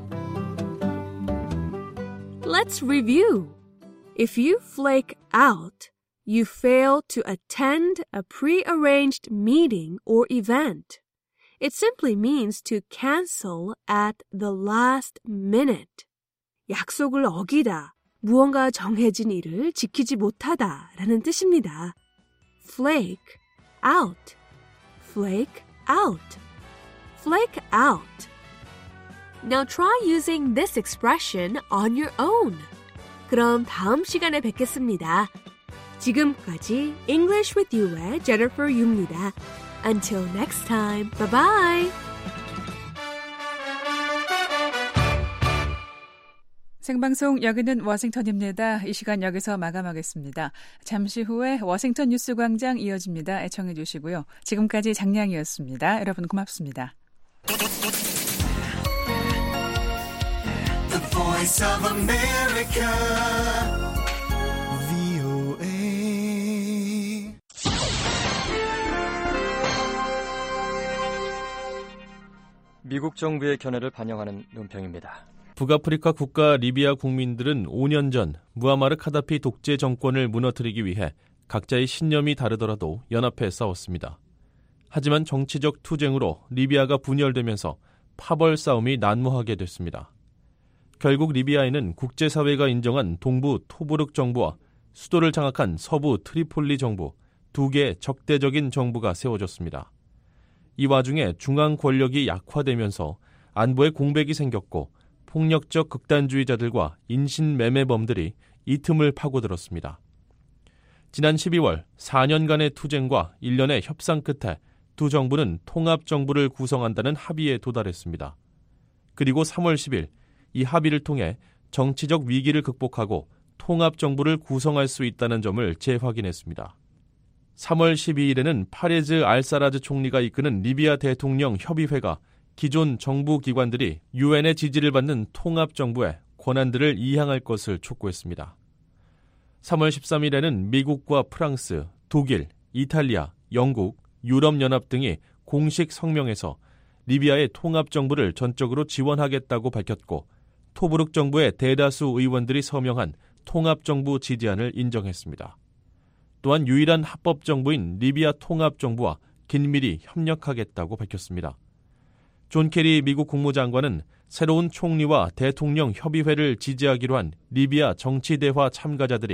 Let's review. If you flake out, you fail to attend a pre-arranged meeting or event. It simply means to cancel at the last minute. 약속을 어기다, 무언가 정해진 일을 지키지 못하다 라는 뜻입니다. Flake out, flake out, flake out. Now try using this expression on your own. 그럼 다음 시간에 뵙겠습니다. 지금까지 English with You의 Jennifer Yu입니다. Until next time, bye bye. 생방송 여기는 워싱턴입니다. 이 시간 여기서 마감하겠습니다. 잠시 후에 워싱턴 뉴스 광장 이어집니다. 애청해 주시고요. 지금까지 장량이었습니다. 여러분 고맙습니다. The Voice of America, 브이오에이. 미국 정부의 견해를 반영하는 논평입니다. 북아프리카 국가 리비아 국민들은 오 년 전 무아마르 카다피 독재 정권을 무너뜨리기 위해 각자의 신념이 다르더라도 연합해 싸웠습니다. 하지만 정치적 투쟁으로 리비아가 분열되면서 파벌 싸움이 난무하게 됐습니다. 결국 리비아에는 국제사회가 인정한 동부 토브룩 정부와 수도를 장악한 서부 트리폴리 정부, 두 개의 적대적인 정부가 세워졌습니다. 이 와중에 중앙 권력이 약화되면서 안보에 공백이 생겼고 폭력적 극단주의자들과 인신매매범들이 이 틈을 파고들었습니다. 지난 십이월 사 년간의 투쟁과 일련의 협상 끝에 두 정부는 통합정부를 구성한다는 합의에 도달했습니다. 그리고 삼월 십일 이 합의를 통해 정치적 위기를 극복하고 통합정부를 구성할 수 있다는 점을 재확인했습니다. 삼월 십이일에는 파레즈 알사라즈 총리가 이끄는 리비아 대통령 협의회가 기존 정부 기관들이 유엔의 지지를 받는 통합정부의 권한들을 이양할 것을 촉구했습니다. 삼월 십삼일에는 미국과 프랑스, 독일, 이탈리아, 영국, 유럽연합 등이 공식 성명에서 리비아의 통합정부를 전적으로 지원하겠다고 밝혔고 토브룩 정부의 대다수 의원들이 서명한 통합정부 지지안을 인정했습니다. 또한 유일한 합법정부인 리비아 통합정부와 긴밀히 협력하겠다고 밝혔습니다. 존 케리 미국 국무장관은 새로운 총리와 대통령 협의회를 지지하기로 한 리비아 정치대화 참가자들이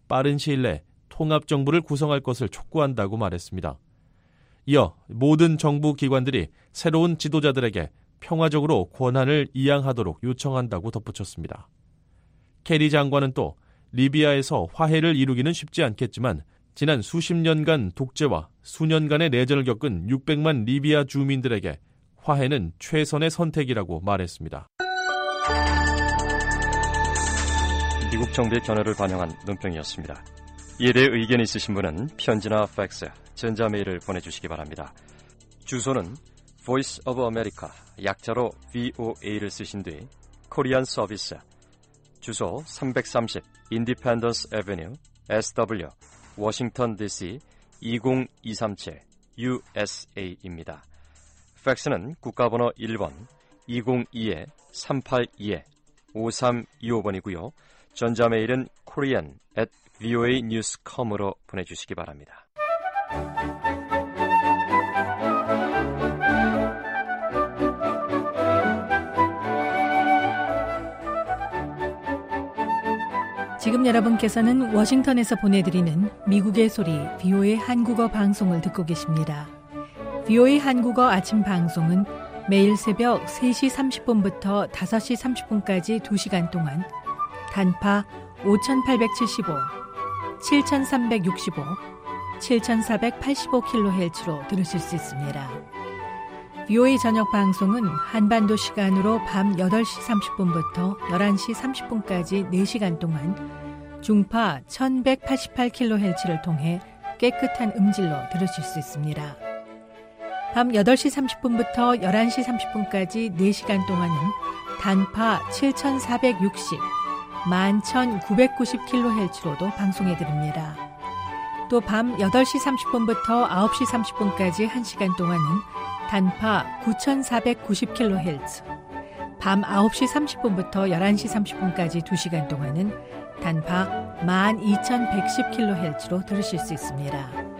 빠른 시일 내 통합정부를 구성할 것을 촉구한다고 말했습니다. 이어 모든 정부 기관들이 새로운 지도자들에게 평화적으로 권한을 이양하도록 요청한다고 덧붙였습니다. 캐리 장관은 또 리비아에서 화해를 이루기는 쉽지 않겠지만 지난 수십 년간 독재와 수년간의 내전을 겪은 육백만 리비아 주민들에게 화해는 최선의 선택이라고 말했습니다. 미국 정부의 견해를 반영한 논평이었습니다. 이에 대해 의견이 있으신 분은 편지나 팩스, 전자메일을 보내주시기 바랍니다. 주소는 Voice of America, 약자로 브이오에이를 쓰신 뒤 코리안 서비스, 주소 삼백삼십 Independence Avenue, 에스더블유, 워싱턴 디씨 이공이삼칠 유에스에이입니다. 팩스는 국가번호 일 번 이공이 삼팔이 오삼이오 번이고요. 전자메일은 korean at voa news dot com으로 보내주시기 바랍니다. 지금 여러분께서는 워싱턴에서 보내드리는 미국의 소리 브이오에이 한국어 방송을 듣고 계십니다. 브이오에이 한국어 아침 방송은 매일 새벽 세 시 삼십 분부터 다섯 시 삼십 분까지 두 시간 동안 단파 오천팔백칠십오, 칠천삼백육십오, 칠천사백팔십오 킬로헤르츠로 들으실 수 있습니다. 브이오에이 저녁 방송은 한반도 시간으로 밤 여덟 시 삼십 분부터 열한 시 삼십 분까지 네 시간 동안 중파 천백팔십팔 킬로헤르츠를 통해 깨끗한 음질로 들으실 수 있습니다. 밤 여덟 시 삼십 분부터 열한 시 삼십 분까지 네 시간 동안은 단파 칠천사백육십, 만 천구백구십 킬로헤르츠로도 방송해드립니다. 또 밤 여덟 시 삼십 분부터 아홉 시 삼십 분까지 한 시간 동안은 단파 구천사백구십 킬로헤르츠, 밤 아홉 시 삼십 분부터 열한 시 삼십 분까지 두 시간 동안은 단파 만 이천백십 킬로헤르츠로 들으실 수 있습니다.